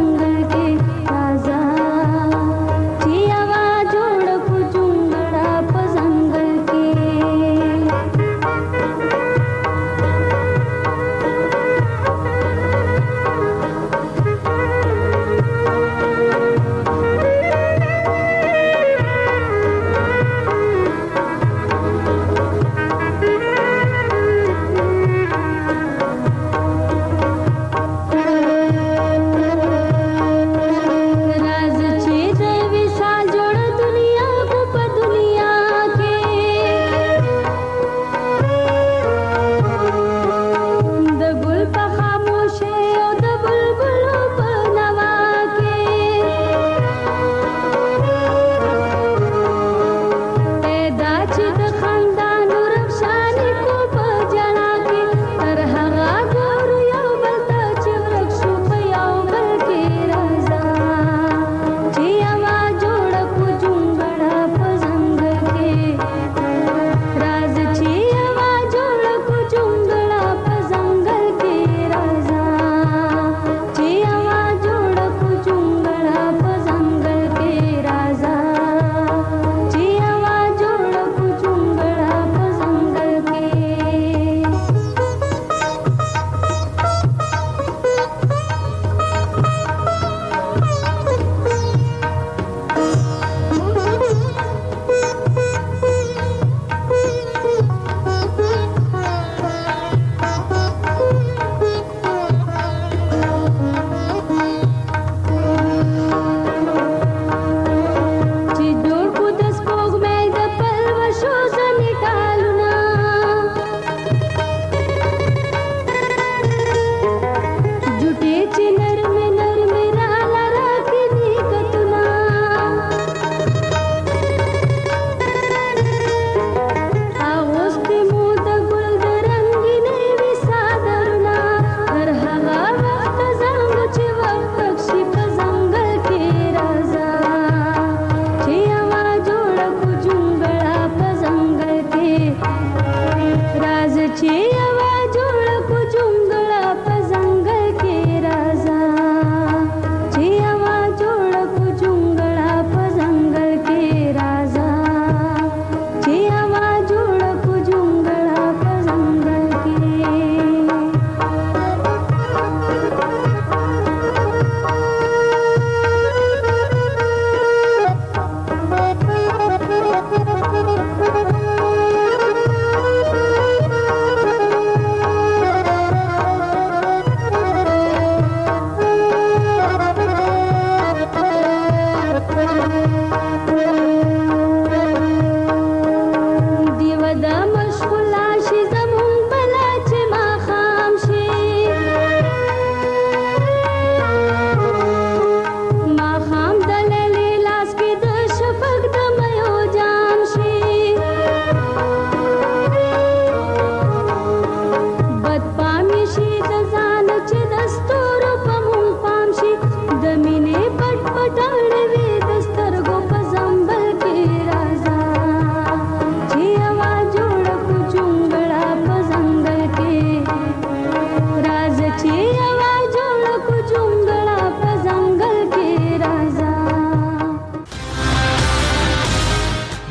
Up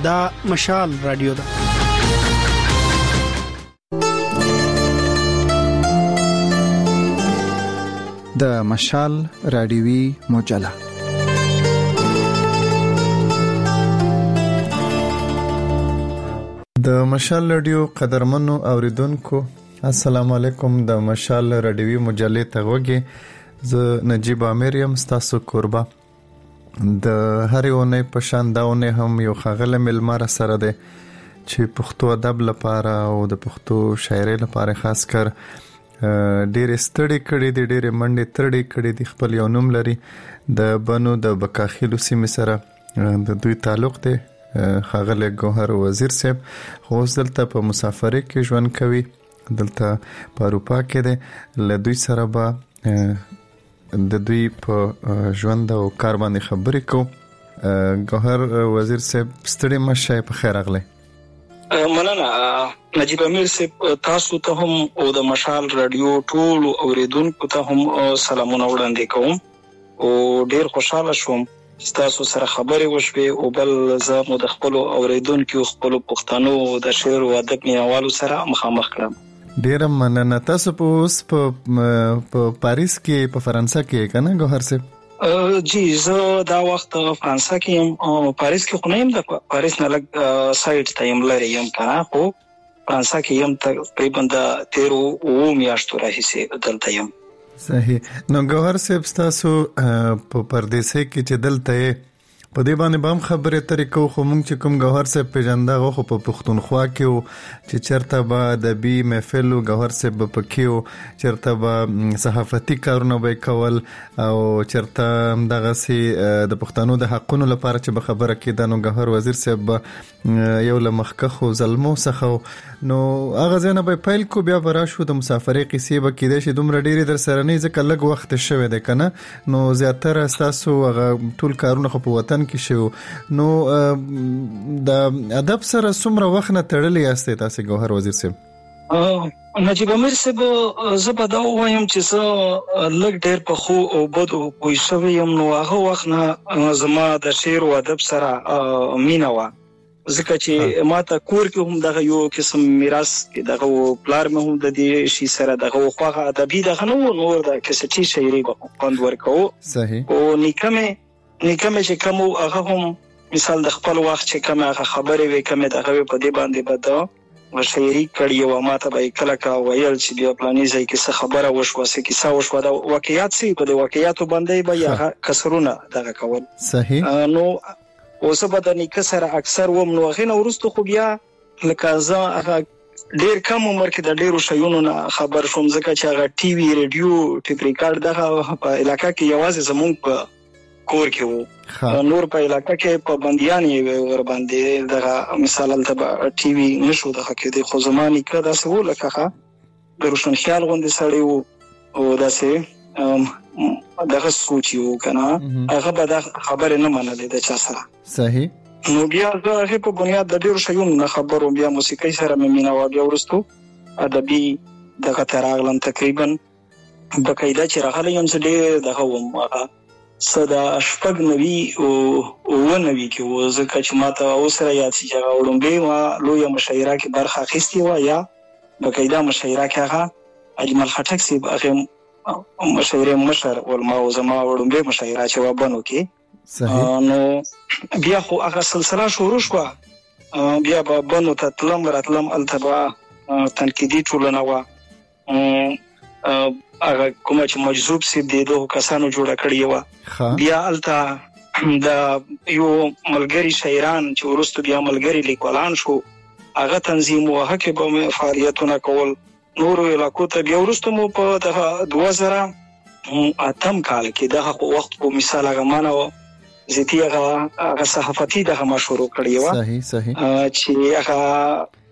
دا مشال رادیو ده. د مشال رادیوي مجله. د مشال رادیو قدرمنو اوریدونکو السلام علیکم. د مشال رادیوي مجلې ته وګورئ. زه نجیب امیر یم ستاسو قربا. د هر یو نه پشان داونه هم یو خغله ملمر سره ده چې پښتو ادب لپاره او د پښتو شاعرۍ لپاره خاص کر ډېر ستړي کړي دي، ډېر منډې ترړي کړي دي. خپل یو نوم لري د بنو د بکاخیلو سیمې سره د دوی تعلق دی. خاغله ګوهر وزیر صاحب خو دلته په مسافرۍ کې ژوند کوي، دلته په اروپا کې دی. له دوی سره به د دوی په ژوند او کار باندې خبرې کوو. ګوهر وزیر صاحب ستړي مشه، په خیر راغلی. مننه نجیب امیر صاحب، تاسو ته هم او د مشال رادیو ټول اوریدونکو ته هم سلامونه وړاندې کوم او ډیر خوشاله شوم تاسو سره خبرې وشوي. او بل زه مو د خپل اوریدونکو خپل پښتنو د شعر او ادب مینوالو سره مخامخ کړم. ډیر مننه. تاسو په اوس په پاریس کې په فرانسه کې کنه ګوهر صاحب؟ جی زه دا وخت فرانسه کې یم، پاریس کې خو نه یم، د پاریس نه لږ سایډ ته یم لري یم کنه، خو فرانسه کې یم تقریبا د تیرو او میاشتو راهیسې دلته یم. صحیح. نو ګوهر صاحب تاسو په پردیسه کې چې دلته په دې باندې بام خبره طریقو خو مونږ چې کوم ګوهر صاحب پیژنده غو په پښتونخوا کې او چې چرته به ادبي محفل او ګوهر صاحب په کې او چرته به صحافتي کارونه به کول او چرته دغه سي د پښتنو د حقونو لپاره چې به خبره کېده. نو ګوهر وزیر صاحب یو لمخکخ او ظلمو څخه نو هغه ځنه به پیل کو بیا براشو د مسافرۍ قصې به کېده چې دومره ډېری در سره نه ځکه لږ وخت شوه ده کنه. نو زیاتره تاسو هغه ټول کارونه خو په وطن کې شو. نو د ادب سره څومره وخت نه تړلې یاستئ تاسو ګوهر وزیر صاحب؟ نجیب امیر صاحب زه به دا وایم چې زه لږ ډېر په خو او بدو پوه شوی یم. نو هغه وخت نه زما د شعر او ادب سره مینه وه، ځکه چې ماته کور کې هم دغه یو قسم میراث کې دغه پلار مې هم د دې شي سره دغه خواغه ادبي دغه نو نور د کسټي شاعري به خوند ورکوه. صحیح. او نیکمه نیکمه چې کوم هغه هم مثال د خپل وخت چې کوم هغه خبرې وي کوم دغه په دې باندې بده شاعري کړی او ماته به کله کا ویل چې بیا پلاني ځای کې څه خبره وشوه څه کیسه وشوه د واقعیت سي په دې واقعیتو باندې به یا کسرونه دغه کول. صحیح. نو اوس په د نیکه سره اکثر و منو غینه ورستو خو بیا لکه زه هغه ډیر کم عمر کې د ډیرو شیونو نه خبر شوم، ځکه چې هغه ټي وي ریډیو ټیپ ریکارډ دغه په علاقې کې یوازې زمونږ په کور کې وو، نور په علاقې کې په بنديان یې ور باندې دغه مثال ته ټي وي نشو دغه کې د خو زماني کړه داسې و لکه د روشن خیال غوندې سړی وو او داسې دغه سوچ یو کنه هغه به د خبرې نه منلې د چا سره. صحیح. نو بیا هغه په بنیاد د ډیرو شیونو نه خبرو بیا موسیقي سره مې مینا و بیا ورستو ادبي دغه تراغلم تقریبا بقاعده چې راغلی یم چې ډېر دغه وم هغه صدا شپږ نوي او او نوي کې و، ځکه چې ماته اوسره یاد شي چې هغه وړاندې ما لویه مشاعره کې برخه اخیستې وه یا بقاعده مشاعره کې هغه اجمل خټک صاحب هغه مشاعره مشر ولما او زما وړاندې مشاعره چې و بنو کې. صحیح. نو بیا خو هغه سلسله شروع شوه، بیا به بنو ته تلم راتلم التبا تنقیدي ټولنه وه هغه کومه چې مجذوب سي د دوه کسانو جوړه کړی و. بیا الته د یو ملګری شاعران چې ورستو بیا ملګری لیکوالان شو هغه تنظیم او هغه کې به فعالیتونه کول. نور علاقو ته بیا ورستو مو په دغه دوه زره اتم کال کې دغه وخت په مثال هغه مانو زیتی هغه صحافتي دغه مشهور کړی و. صحیح. صحیح. چې هغه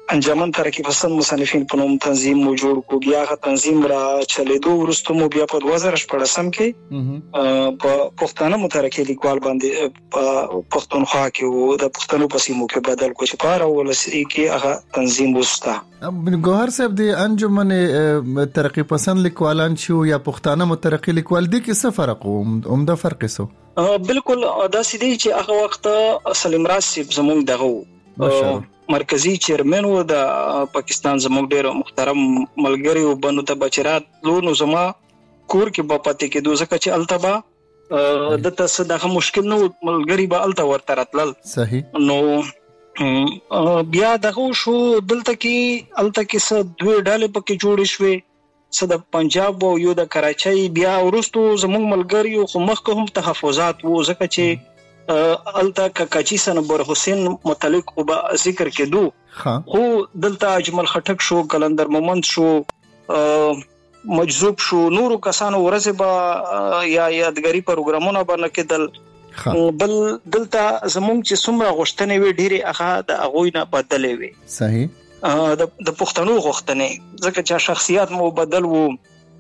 انجمن ترقی پسند مصنفین په نوم تنظیم مو جوړ کو. بیا هغه تنظیم را چلیدو وروسته مو بیا په دوه زره شپږم کې په پښتانه مترقی لیکوال باندې پښتونخوا کې وو د پښتنو په سیمو کې بدل کو چې پاره ولسی کې هغه تنظیم وستا. ګوهر صاحب د انجمن ترقی پسند لیکوالان چې یا پښتانه مترقی لیکوال دي کې څه فرق و؟ عمده فرق څه؟ بالکل دا سیدی چې هغه وخت سلیم راز صاحب زموږ دغه مرکزی چیرمن و د پاکستان زموږ ډیر محترم ملګری او بنو ته بچرات لونو زما کور کې په پاتې کې دوه ځکه چې التبا د تاسو دغه مشکل نو ملګری به الته ورته راتلل. صحیح. نو بیا دغه شو دلته کې الته کې څه دوه ډلې پکې جوړې شوې، څه د پنجاب او یو د کراچۍ. بیا ورستو زموږ ملګری خو مخکې هم تحفظات وو ځکه چې التا کاچی سنبر حسین متعلق او ذکر کېدو. خو دلته اجمل خټک شو، کلندر مومند شو، مجذوب شو، نورو کسانو ورځ به یا یادګاری پروګرامونه باندې کېدل. بل دلته زموږ چې څومره غوښتنې وي ډېرې هغه د اغوی نه بدلې وي. صحیح. د د پښتنو غوښتنې ځکه چې شخصیت مو بدل وو،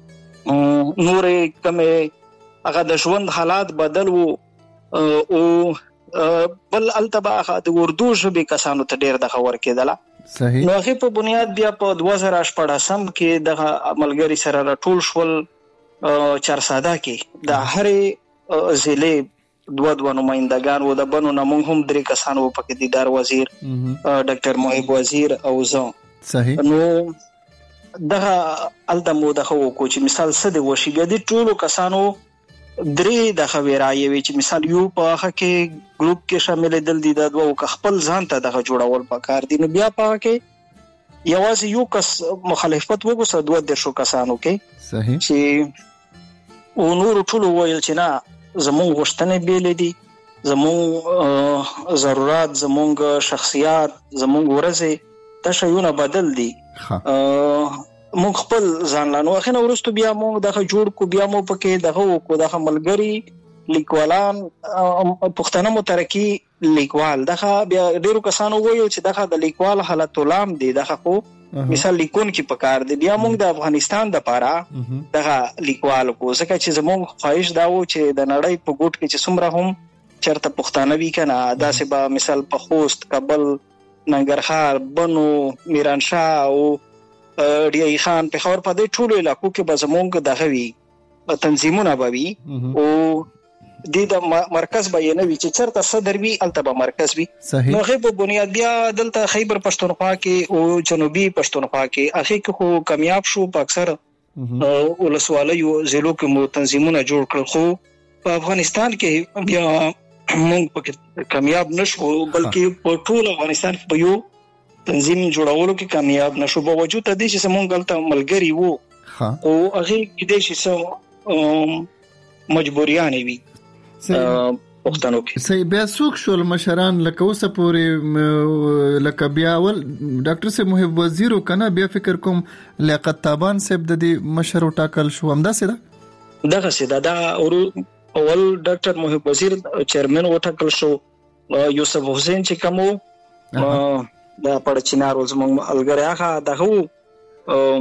نورې کمه هغه د ژوند حالات بدل وو او بل التبا د اردو ژبې کسانو ته ډېر د خبر کېدله. صحیح. نو هغه په بنیاد بیا په دوه زره شپږم کې د عملګری سره راټول شول چارساده کې د هرې ضلع دوه دوه نمائندگان و د بنو نمون هم درې کسان و پکې دیدار وزیر ډاکټر محب وزیر او زه. صحیح. نو دغه التمو دغه کو چې مثال څه دی وشي د ټولو کسانو درې د خبرای وی چې مثال یو په هغه کې ګروپ کې شامل دل دي د دوه خپل ځان ته دغه جوړول پکار دي. نو بیا په کې یوازې یو کس مخالفت وګوسه دوه د شو کسانو کې. صحیح. چې او نور ټول ویل چې نه زموږ غوښتنې بیل دي، زموږ ضرورت، زموږ شخصیت، زموږ ورځې د شیونه بدل دي. مونږ خپل ځان لانو اخینه ورستو بیا مونږ دغه جوړ کو. بیا مو پکې دغه کو دغه ملګری لیکوالان پښتنه مترقی لیکوال دغه بیا ډیرو کسانو وایي چې دغه د لیکوال حالت علام دی، دغه خو مثال لیکون کې پکار دی. بیا مونږ د افغانستان د پاره دغه لیکوال کو ځکه چې زموږ خواهش دا و چې د نړۍ په ګوټ کې چې څومره هم چرته پښتانه وی کنه داسې به مثال په خوست، کابل، ننګرهار، بنو، میرانشاه او ډیای خان په خبر پدې ټولو علاقو کې به زموږ دغه وی تنظیمونه به وي او د مرکز به یې نه وي چې چرته صدر وي الته به مرکز وي. نو هغه په بنیاد بیا دلته خیبر پښتونخوا کې او جنوبي پښتونخوا کې هغه کې خو کامیاب شو. په اکثر ولسوالیو ضلعو کې مو تنظیمونه جوړ کړل، خو په افغانستان کې بیا موږ پکې کامیاب نشو، بلکې په ټول افغانستان په یو تنظیم جوړولو کې کامیاب نشو. په وجود د دې چې زمونږ غلطه ملګری وو او هغه کې د شي سم مجبوریانه وي پښتنو کې. صحیح. بیا څوک شول مشران لکه اوسه پورې لکه بیا ول ډاکټر صاحب محب وزیر کنه بیا فکر کوم لیاقت تابان صاحب د دې مشر ټاکل شو همدا سده دغه سده دا اول ډاکټر محب وزیر چیرمن وټاکل شو. یوسف حسین چې کومو دا پړچینار زموږ الګری هغه دغه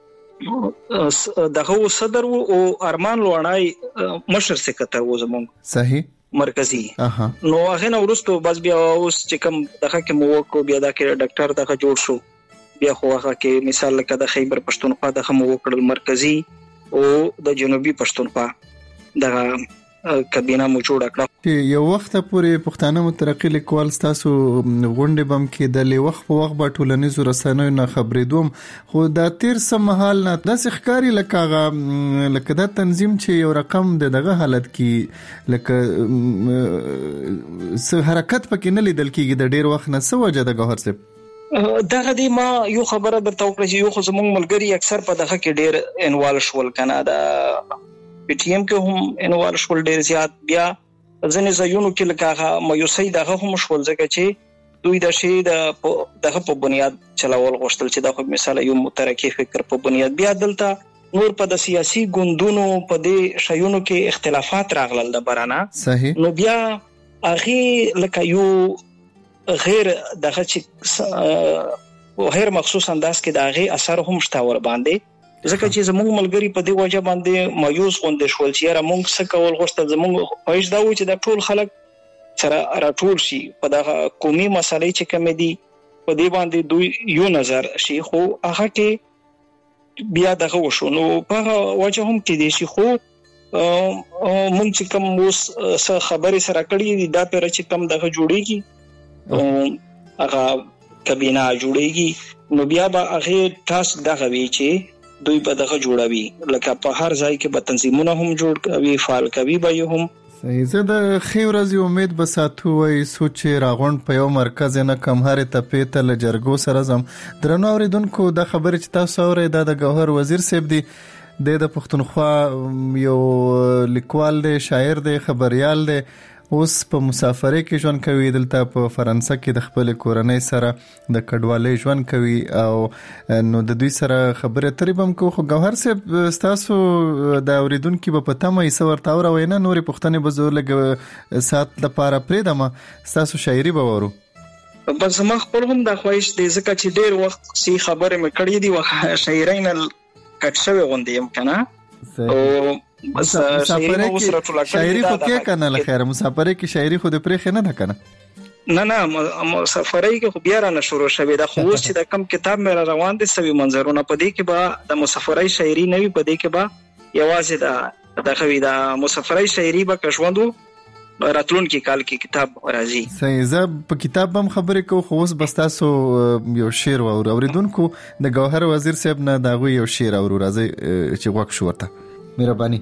دغه صدر او ارمان لوړای مشر سکرټر و زموږ. صحیح. مرکزی. نو هغه نو ورستو بس بیا اوس چې کوم دغه کې مو وکړو بیا دا کې ډاکټر دغه جوړ شو. بیا خو هغه کې مثال لکه د خیبر پښتونخوا دغه مو وکړل مرکزی او د جنوبي پښتونخوا دغه کابینه مو جوړ کړه. یو وخت پورې پښتانه مترقی لیکوال تاسو غونډې بم کې د لوخ په وخت په ټولنیزو رسنیو نه خبرې دوم، خو دا تیر سم حال نه داسې ښکاری لکه لکه دا تنظیم چې یو رقم دغه حالت کې لکه څه حرکت پکې نه لیدل کېږي د ډیر وخت نه. څه وجه ده ګوهر صاحب؟ دغه دی ما یو خبره درته وکړه چې یو خو زموږ ملګری اکثر په دغه کې ډیر انوال شول کنه د پی ټی ایم کې هم انوال شول ډیر زیات. بیا ځنې ځایونو کې لکه مایوسۍ دغه هم شول ځکه چې دوی د شی د دغه په بنیاد چلاول غوښتل چې دا خو مثال یو مترقی فکر په بنیاد. بیا دلته نور په د سیاسي ګوندونو په دې شیونو کې اختلافات راغلل د برانه. صحیح. نو بیا هغه لکه یو غیر دغه چې په هر مخصوص انداز کې د هغه اثر هم شته ور باندې ځکه چې زموږ ملګری په دې وجه باندې مایوس غونډه شول چې را موږ څه کول غوښتل زموږ پېښ دا و چې د ټول خلک سره راټول شي په دغه قومي مسلې چې کوم دي په دې باندې دوی یو نظر شي خو هغه کې بیا دغه وشو نو په وجه هم کې دي شي خو مونږ چې کوم اوس خبرې سره کړې دا پر چې کوم دغه جوړيږي هغه کابینه جوړيږي نو بیا به هغه تاسو دغه وی چې دوی په دغه جوړوي لکه په هر ځای کې به تنظیمونه هم جوړ کوي فعال کوي به هم صحیح زه د خیورز امید به ساتو وای سوچ راغون په یو مرکز نه کم هر ته ته لجرګو سره زم درنو اوریدونکو د خبرې چې تاسو اورئ د گوهر وزیر صاحب دی د پښتونخوا یو لیکوال دی شاعر دی خبريال دی اوس په مسافرۍ کې ژوند کوي دلته په فرانسه کې د خپل کورنۍ سره د کډوالۍ ژوند کوي او نو د دوی سره خبره ترېبم کو خو گوهر صاحب تاسو د اوریدونکو په پته مې سور تاور وینا نورې پښتنې بزور لګ سات لپاره پرېدم تاسو شاعري به ورو بس ما خپل هم د خوښ دي ځکه چې ډېر وخت سي خبره مې کړې دي او شاعرین کټ شوی غوندې يم کنه او بس شاعري شاعري خو کې کنه لخير مسافرۍ کې شاعري خو د پرې نه ده کنه نه نه مسافرۍ کې خو بیا را نشورو شوی د خو چې د کم کتاب مې روان دي سوي منظرونه په دې کې به د مسافرۍ شاعري نه وي په دې کې به یوازې د د خوي د مسافرۍ شاعري به کښوندو راتلون کې کال کې کتاب راځي صحیح زه په کتاب هم خبرې کوم خو اوس بس تاسو یو شعر او اوریدونکو د گوهر وزیر صاحب نه دغه یو شعر او راځي چې وښ شورته مهرباني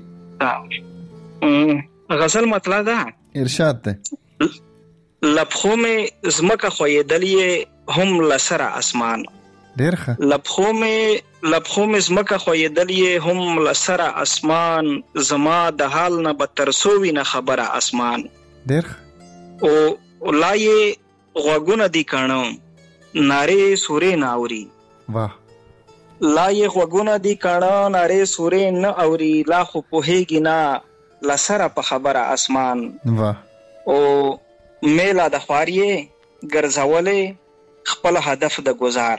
غزل مطلب ده ارشاد ده لبخو مې زمکه خویدلې هم لسره اسمان ډیر ښه لبخو مې لبخو مې زمکه خویدلې هم لسره اسمان زما د حال نه بدتر سوي نه خبره اسمان ډیر او لای غوګونه دي کانو ناره سورې ناوري واه لای غوګونه دي کانو ناره سورې نه اوري لا خو په نه لسره په خبره اسمان واه او میلا د خواریه ګرځولې خپل هدف د گزار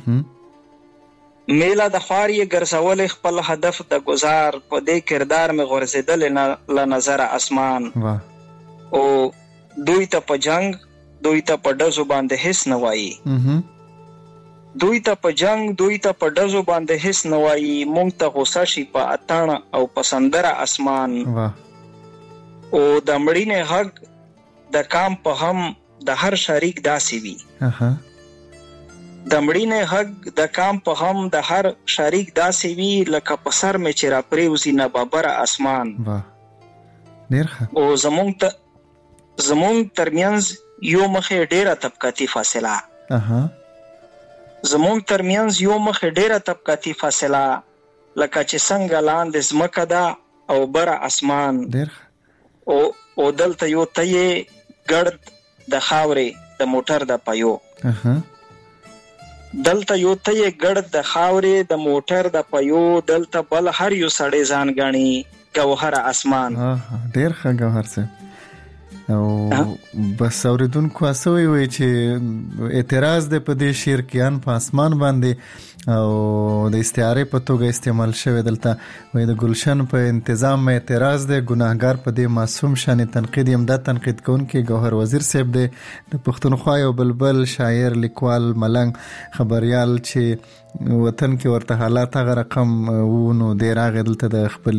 میلا د خواریه ګرځولې خپل هدف د گزار په دې کردار مې غورځیدل نه ل نظر اسمان واه او دوی ته په جنگ دوی ته په دزو باندې هیڅ نه وایي دوی ته په جنگ دوی ته په دزو باندې هیڅ نه وایي مونږ ته غوسه شي په اتاڼ او په سندره اسمان واه او د مړینې حق د کام په هم د هر شریک داسي وي اها د مړینې حق د کام په هم د هر شریک داسي وي لکه په سر مې چې را پریوزي نه بابر اسمان واه ډیر ښه او زمونږ ته زمونږ ترمنځ یو مخې ډیره طبقاتي فاصله اها زمونږ ترمنځ یو مخې ډیره طبقاتي فاصله لکه چې څنګه لاندې ځمکه ده او بر اسمان ډیر او او دلته یو ته ګړد د خاورې د موټر د پایو اها دلته یو ته ګړد د خاورې د موټر د پایو دلته بل هر یو سړی ځان غني گوهر اسمان ها ډیر ښه گوهر څه او بس اوریدونکو اسوي وي چې اعتراض د په دې شعر کې ان په اسمان باندې او د استعاره په توګه استعمال شوی دلته وای د گلشن په انتظام مې اعتراض دی ګناهګار په دې معصوم شان تنقید یم دا تنقید کوونکی گوهر وزیر صاحب دی د پښتونخوا یو بلبل شاعر لیکوال ملنګ خبريال چې وطن کې ورته حالات هغه رقم وونو د راغ دلته د خپل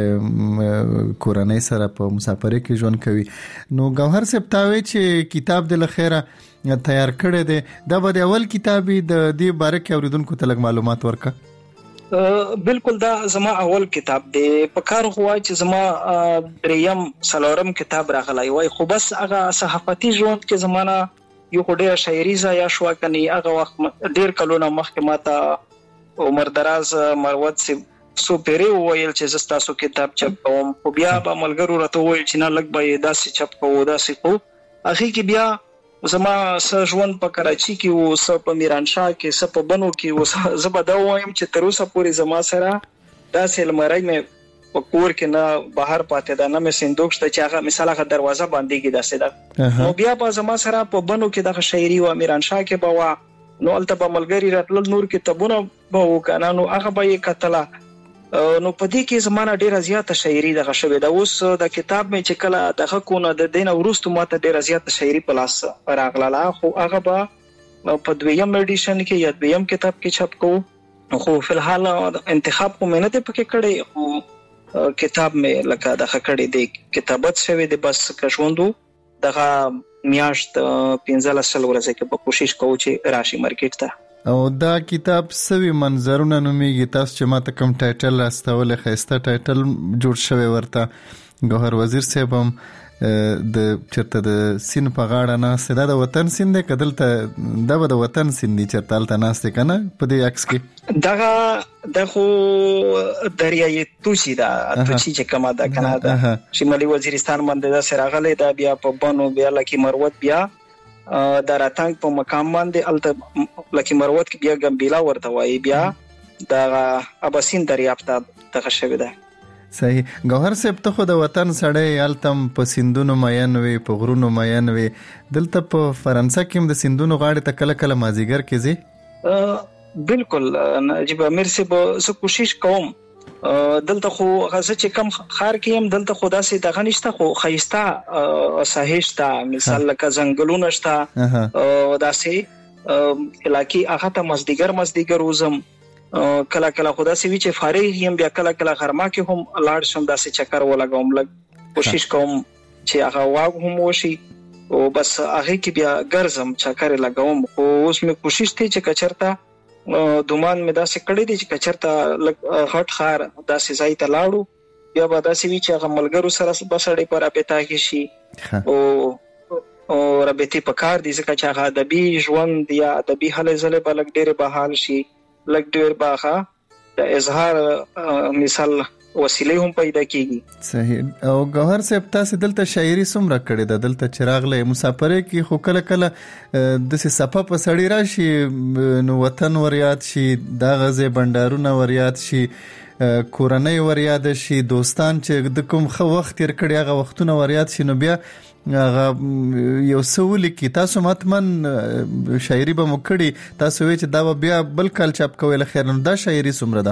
کورنۍ سره په مسافرۍ کې ژوند کوي نو گوهر صاحب تاوي چې کتاب د لخيره تیار کړی دی دا به د اول کتابي د دې باره کې اوریدونکو ته لږ معلومات ورکړه بالکل دا زما اول کتاب دی په کار هوا چې زما دریم سلورم کتاب راغلی وای خو بس هغه صحافتي ژوند کې زمانہ یو ډېر شاعري ځای شو کني هغه وخت ډېر کلونه مخکې ماته عمر دراز مروت سي سو پیری ویل چې زستا سو کتاب چاپ کوم خو بیا به ملګرو راته ویل چې نه لګ به داسې چاپ کوو داسې کو اخی کې بیا زما سژوند په کراچي کې او س په میرانشاه کې س په بنو کې او زبا دا وایم چې تر اوسه پورې زما سره داسې لمرای مې په کور کې نه بهر پاتې ده نه مې صندوق شته چې هغه مثال هغه دروازه باندې کې داسې ده نو بیا په زما سره په بنو کې د شاعري او میرانشاه کې بوا نو الته به ملګری راتل نور کتابونه به وکنه نو هغه به یې کتله. نو په دې کې زمانه ډیره زیاته شاعري دغه شوې ده. اوس د کتاب مې چې کله دغه کونه د دینه وروسته ماته ډیره زیاته شاعري په لاس راغله، خو هغه به په دویم ایډیشن کې یا دویم کتاب کې چاپ کوو. خو فی الحال انتخاب کوم نه دی پکې کړی، خو کتاب مې لکه دغه کړی دی، کتابت شوی دی. بس که ژوندو دغه میاشت پنځلس شل ورځې کې به کوشش کوو چې راشي مارکیټ ته. او دا کتاب سوي منظرونه نومیږي. تاسو چې ماته کوم ټایټل راستولې خسته ټایټل جوړ شوی ورته ګوهر وزیر صاحب هم د چرته د سین په غاړه ناست، دا د وطن سین دی کدل ته دا به د وطن سین دی چرته الته ناست کنه په دې عکس کې دغه دغه دریای توشي دا توشي چې کومه دا کنه دا شمالي وزیرستان باندې دا سراغله دا بیا په بانو بیا لکه مروت بیا دا راتنګ په مقام باندې الته لکه مروت کې بیا ګمبیلا ورته وایي، بیا دا اباسین دریاب ته دغه شوی ده. صحیح. ګوهر صاحب ته خو د وطن سړی التم په سیندونو مین وي، په غرونو مین وي، دلته په فرانسه کې هم د سیندونو غاړې ته کله کله مازیګر کې ځي. بالکل نجیب امیر صاحب زه کوشش کوم دلته خو غزه چې کم خار کې هم دلته خدا سي دغه نشته، خو خيستا صحیحتا مثال لکه ځنګلونه شته داسې علاقې هغه ته مزدیګر مزدیګر وزم کله کله خدا سي وی چې فارغ یم بیا کله کله غرما کې هم لاړ شم داسې چکر ولګوم، لګ کوشش کوم چې هغه واغ هم وشي او بس هغه کې بیا ګرځم چکر لګوم. خو اوس مې کوشش ته چې کچرتا دومان مې داسې کړی دی چې کچرته هټ خار داسې ځای ته لاړو بیا به داسې وي چې هغه ملګرو سره بسړې په رابطه کې شي او او رابطې په کار دي، ځکه چې هغه ادبي ژوند یا ادبي هلې ځلې به لږ ډېرې به حال شي، لږ ډېر به هغه د اظهار مثال وسیله هم پیدا کیږي. صحیح. او ګوهر صاحب تاسو دلته شاعري څومره کړې ده؟ دلته چراغله مسافرې کې خو کله کله د صفه په سړی راشي نو وطن وریاد شي، دا غزه بندارونه وریاد شي، کورنۍ وریاد شي، دوستان چې د کوم خو وخت تیر کړي هغه وختونه وریاد شي، نو بیا هغه یو سوال کی تاسو ماتمن شاعري به مکړي تاسو وی چې دا بیا بل کال چاپ کوي له خیر نو دا شاعري څومره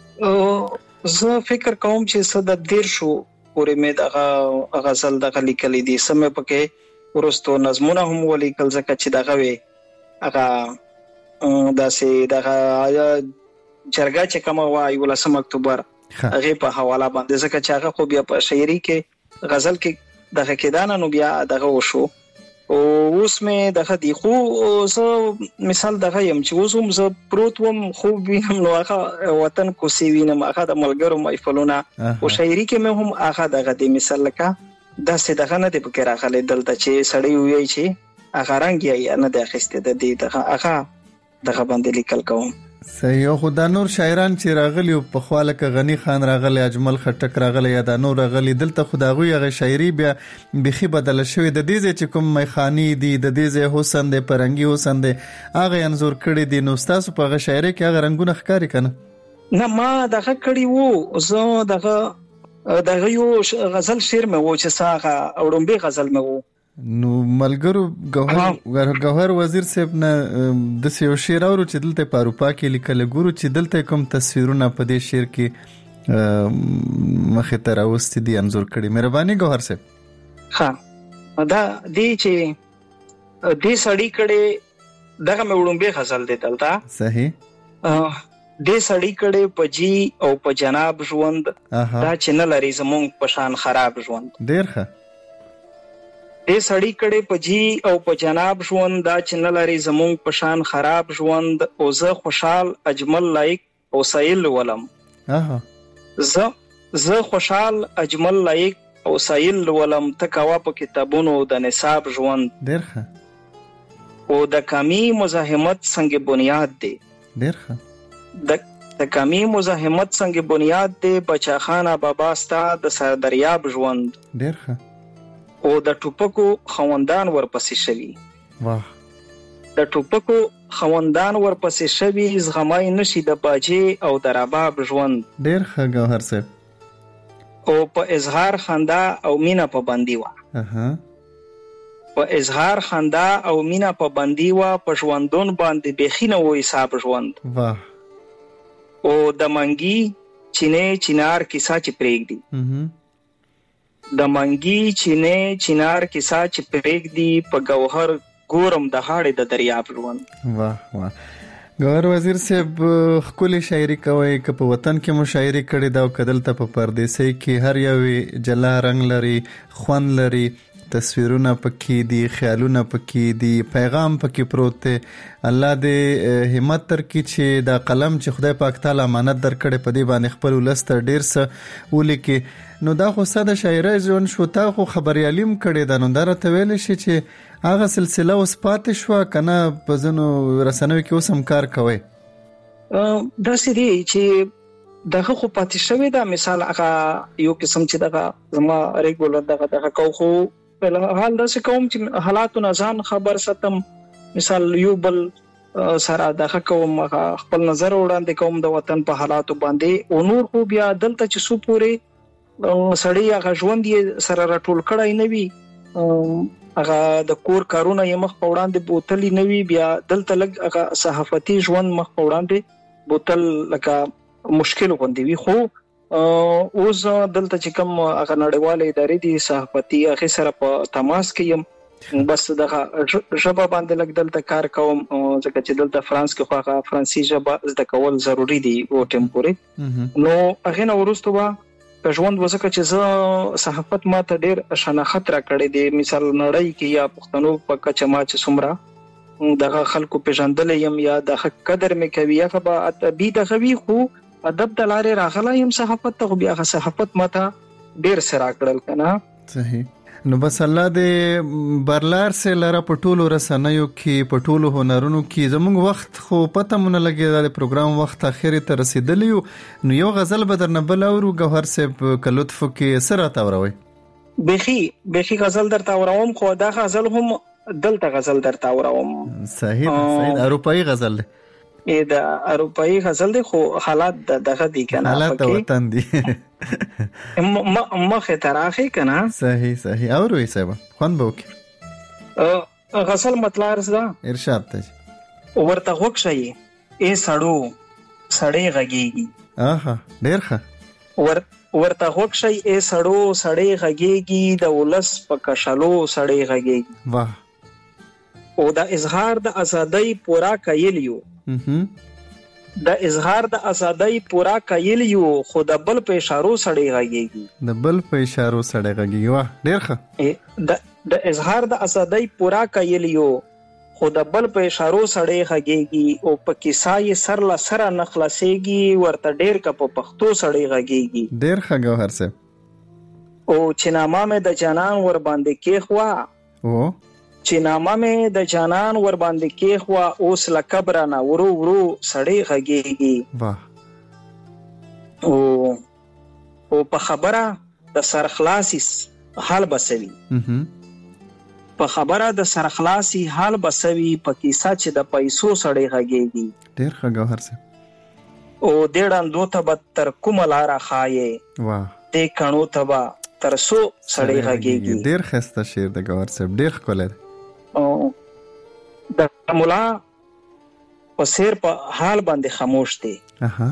ده؟ زه فکر کوم چې صد دیر شو پورې مې دغه غزل دغه لیکلې دي، سمې پکې ورستو نظمونه هم ولیکل، ځکه چې دغه وي هغه داسې دغه جرګه چې کومه وایي ولسم اکتوبر هغه په حواله باندې، ځکه چې هغه خو بیا په شاعري کې غزل کې دغه کېدانه نو بیا دغه وشو. او اوس مې دغه دی خو زه مثال دغه يم چې اوس هم زه پروت وم خو وینم نو هغه وطن کوسي وینم، هغه د ملګرو محفلونه او شاعري کې مې هم هغه دغه دی مثال لکه داسې دغه نه دی پکې راغلی دلته چې سړی وایي چې هغه رنګ یې نه دی اخیستی د دې دغه هغه دغه باندې لیکل کوم. صحیح. خو دا نور شاعران چې راغلی او په خواله ک غنی خان راغلی، اجمل خټک راغلی، یا دا نور راغلی دلته خداغوی هغه شاعري بیا بخي بدل شوی د دې چې کوم میخانی دي د دې حسن د پرنګي حسن د هغه انزور کړي دي، نو تاسو په هغه شاعري کې هغه رنگونه ښکاری کنه؟ نه ما دغه کړي وو، زه دغه دغه یو غزل شعر مې وو چې ساغه اورمبه غزل مې وو. نو ملګرو ګوهر ګوهر وزیر صاحب نه د سیو شعر اورو چې دلته په اروپا کې لیکل ګورو چې دلته کوم تصویرونه په دې شعر کې مخه تر اوست دي انزور کړي. مهرباني ګوهر صاحب. ها دا دی چې دې سړی کړي دغه مې وړومبه غزل دی دلته. صحیح. دې سړی کړي په جی او په جناب ژوند دا چې نه لري زمونږ په شان خراب ژوند. ډیر ښه. دې سړی کړي په جی او په جناب ژوند دا چې نه لري زمونږ په شان خراب ژوند، او زه خوشحال اجمل لایق او سایل ولم. اها زه زه خوشحال اجمل لایق او سایل ولم، تکوا په کتابونو د نصاب ژوند. ډیر ښه. او د کمی مزاحمت څنګه بنیاد دی. ډیر ښه. د د کمی مزاحمت څنګه بنیاد دی، بچا خانه بابا ستا د سردریاب ژوند. ډیر ښه. او د ټوپکو خوندان ورپسې شوي. واه. د ټوپکو خوندان ورپسې شوي، زغمای نشي د باجې او د رباب ژوند. ډیر ښه ګوهر صاحب. او په اظهار خندا او مینا په باندې و. اها. په اظهار خندا او مینا په بندي وا په ژوندون باندې بخینه و حساب ژوند واه او د منګي چینه چینار کیسه چې پرېږدي د منګي چینه چینار کیسه چې پرېږدي په گوهر ګورم د هاړې د دریاب ژوند واه واه ګوهر وزیر صاحب خپل شاعري کوي که په وطن کې مو شاعري کړې دا او کدل ته په پردیسي کې هر یو جلا رنگ لري خوان لري تصویرونه پکې دي خیالونه پکې دي پیغام پکې پروت دی الله دې همت درکړي چې دا قلم چې خدای پاک تعالی امانت درکړي په دې باندې خپل ولستر ډیر څه ولیکي نو دا خو ساده شاعري ژوند شو تا خو خبريالیم کړي دا نو درته ویل شي چې هغه سلسله اوس پاتې شو کنه په ځنو رسنوي کې اوس هم کار کوي دا سړي چې دغه خو پاتې شوی دا مثال هغه یو قسم چې دغه زما ریګولر دغه دغه کو خو په حال داسې کوم چې حالاتو نه ځان خبر ستم مثال یو بل سره دغه کوم خپل نظر وړاندې کوم د وطن په حالاتو باندې او نور خو بیا دلته چې سو پورې سړی هغه ژوند یې سره راټول کړای نه وي هغه د کور کارونه یې مخ په وړاندې بوتلی نه وي بیا دلته لګ هغه صحافتي ژوند مخ په وړاندې بوتل لکه مشکل غوندي وي خو اوس دلته چې کوم هغه نړیواله ادارې دي صحافتي هغه سره په تماس کې يم بس دغه ژبه باندې لګ دلته کار کوم ځکه چې دلته فرانس کې خو هغه فرانسي ژبه زده کول ضروری دي او ټمپوري نو هغه نو ورستو با په ژوند وسکه چې زه صحافت ماته ډیر شناخت را کړې دي مثال نړۍ کې یا پښتنو په کچما چې سمرا دغه خلکو پیژندل یم یا د حق قدر مې کوي یا به ادبي دغه وی خو ادب د لارې راغلا یم صحافت ته بیا صحافت ماته ډیر سره کړل کنه صحیح نو بس الله دې برلار سه لره پټولو رسنیو کې پټولو هنرونو کې زموږ وخت خو پته مونږ لګي دا پروګرام وخت اخیری ته رسیدلی نو یو غزل بدر نه بل اورو ګوهر صاحب کلطف کې سره تاوروي بخي بخي غزل در تاوروم خو دا غزل هم دلته غزل در تاوروم صحیح صحیح اروپאי غزل ای دا اروپאי غزل دی خو حالات دغه دی کنه حالات د وطن دی ما مخه تراخی کنه صحیح صحیح اور وی صاحب خوان بوک غزل مطلب زدا ارشاد ته ورته وښی ای سړو سړی غږیږي اها ډیر ښه ور ورته وښی ای سړو سړی غږیږي د ولس په کشلو سړی غږیږي واه او دا اظهار د ازادۍ پورا کایلیو د اظهار د ازادۍ پورا کایلیو خو د بل په اشارو سړی غږیږي د بل په اشارو سړی غږیږي واه ډیر ښه د د اظهار د ازادۍ پورا کایلیو خو د بل په اشارو سړی غږیږي او په کیسای سر لا سره نخلاصيږي ورته ډیر ک په پښتو سړی غږیږي ډیر ښه ګوهر صاحب او چې نامه مې د جانان ور باندې کېخوا او چې نامه مې د جانان ور باندې کېخوا اوس لکبره نه ورو ورو سړی غږیږي واه او او په خبره د سرخلاصي حال بسوي په خبره د سرخلاصي حال بسوي په کیسه چې د پیسو سړی غږیږي ډیر ښه ګوهر صاحب او ډېر اندو ته تر کوم لار خایې واه دې کڼو ته تر سو سړی غږیږي ډیر خسته شعر د ګوهر صاحب ډیر ښکلی او د مولا په سیر په حال باندې خاموش دی اها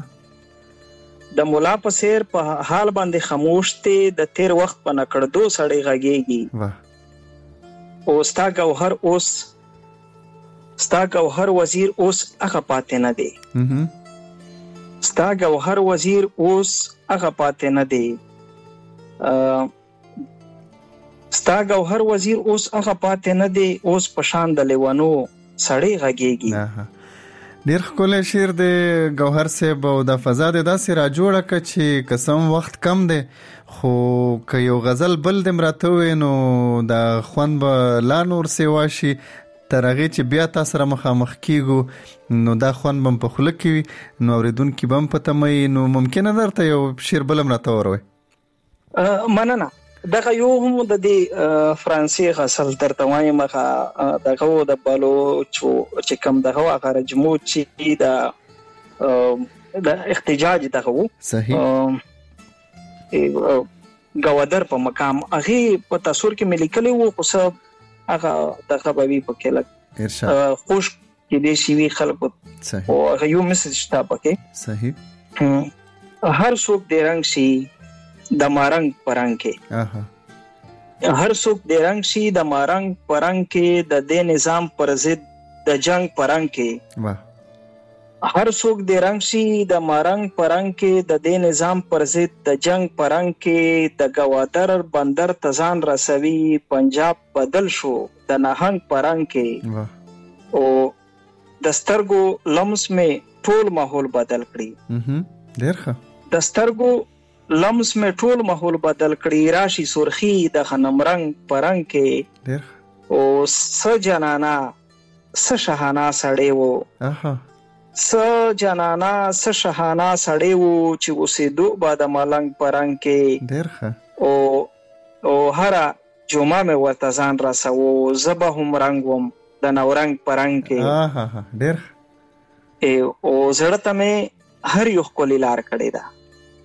د مولا په سیر په حال باندې خاموش دی د تیر وخت په نکړدو سړی غږیږي واه او ستا ګوهر اوس ستا ګوهر وزیر اوس هغه پاتې نه دی ستا ګوهر وزیر اوس هغه پاتې نه دی ستا ګوهر وزیر اوس هغه پاتې نه دی اوس په شان د لیوانو سړی غږیږي ډیر ښکلی شعر دی ګوهر صاحب او د فضا د داسې را جوړه که چې قسم وخت کم دی خو که یو غزل بل دې مراته وي نو د خوند به لا نور سیوا شي تر هغې چې بیا تا سره مخامخ کیږو نو دا خوند به م په خوله کې وي نو اورېدونکي به م په تمه وي نو ممکنه درته یو شعر بل هم راته وروئ مننه دغه یو هم د دې فرانسې غزل درته وایم هغه دغه د بلوچو چې کوم دغه هغه رجمو چې د د احتجاج دغه صحیح ګوادر په مقام هغه په تصور کې ملي کلی وو خو هغه د خبري په کې لګ ارشاد خوش کې دې شي وی خلکو صحیح او هغه یو میسج شته پکې صحیح هر څوک د رنگ شي د مارنګ پرنګ کې اها هر څوک د رنگ شي د مارنګ پرنګ کې د دې نظام پر ضد د جنگ پرنګ کې واه هر څوک د رنگ شي د مارنګ پرنګ کې د دې نظام پر ضد د جنگ پرنګ کې د گوادر بندر تزان رسوي پنجاب بدل شو د نهنګ پرنګ کې واه او د سترګو لمس مې ټول ماحول بدل کړی اها ډیر ښه د سترګو لمس مې ټول ماحول بدل کړی راشي سرخی د خنم رنگ پرنګ کې ډیر او س جنانا س شهانا سړی وو اها س جنانا س شهانا سړی وو چې اوسېدو بعد ملنګ پرنګ کې ډیر ښه او او هر جمعه مې ورته ځان راسو زبه هم رنگ وم د نورنګ پرنګ کې اها ډیر او زړه ته مې هر یو خپل لار کړی دا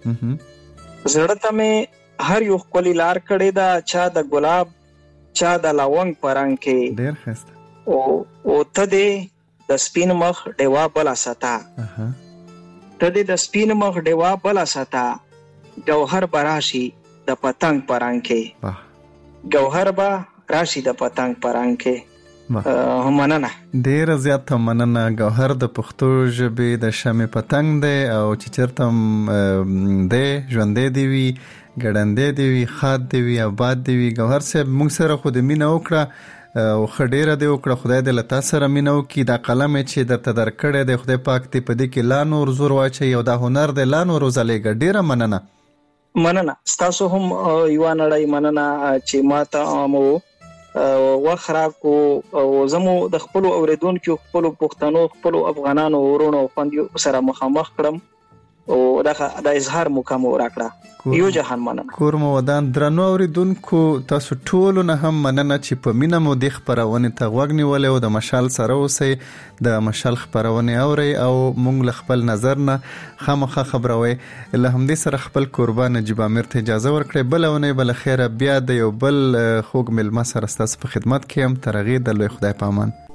زړه ته مې هر یو خپل لار کړی دا چا د ګلاب چا د لونګ پرنګ کې ډیر ښه او او ته دې د سپین مخ ډیوا بلا ستا اها ته دې د سپین مخ ډیوا بلا ستا جوهر براشي د پتنګ پرنګ کې واه جوهر با راشي د پتنګ پرنګ کې مننه ډیر زیات مننه گوهر د پښتو ژبې د شمع پتنګ دی او چې چرته دی ژوندې دی وی ګړندې دی وی خاد دی وی آباد دی وی گوهر صاحب موږ سره خو د مینه وکړه او خډيره دی وکړه خدای دې لتا سره مینو کی دا قلم چې درته درکړې دی خدای پاک دې په دې کې لا نور زور واچي او دا هنر دی لا نور وزلېګ ډیره مننه مننه تاسو هم یو نړۍ مننه چې ماته مو وخرا کو او زمو د خپل اوریدونکو خپل پښتنو خپل افغانانو ورونو خوندې سره مخامخ کړم او دا د اظهار مقام راکړه یو جهان مننه کور مو ودان درنو اوریدونکو تاسو ټول نه هم مننه چې په مینه مو د خبرونه ته غوږ نیولې او د مشال سره اوسئ د مشال خبرونه اوري او مونږ خپل نظر نه خامخا خبروي اله هم دې سره خپل قربان نجيب امیر ته اجازه ورکړي بلونه بل خیره بیا د یو بل خوګ مل مسر استاس په خدمت کې هم ترغه د لوی خدای پامان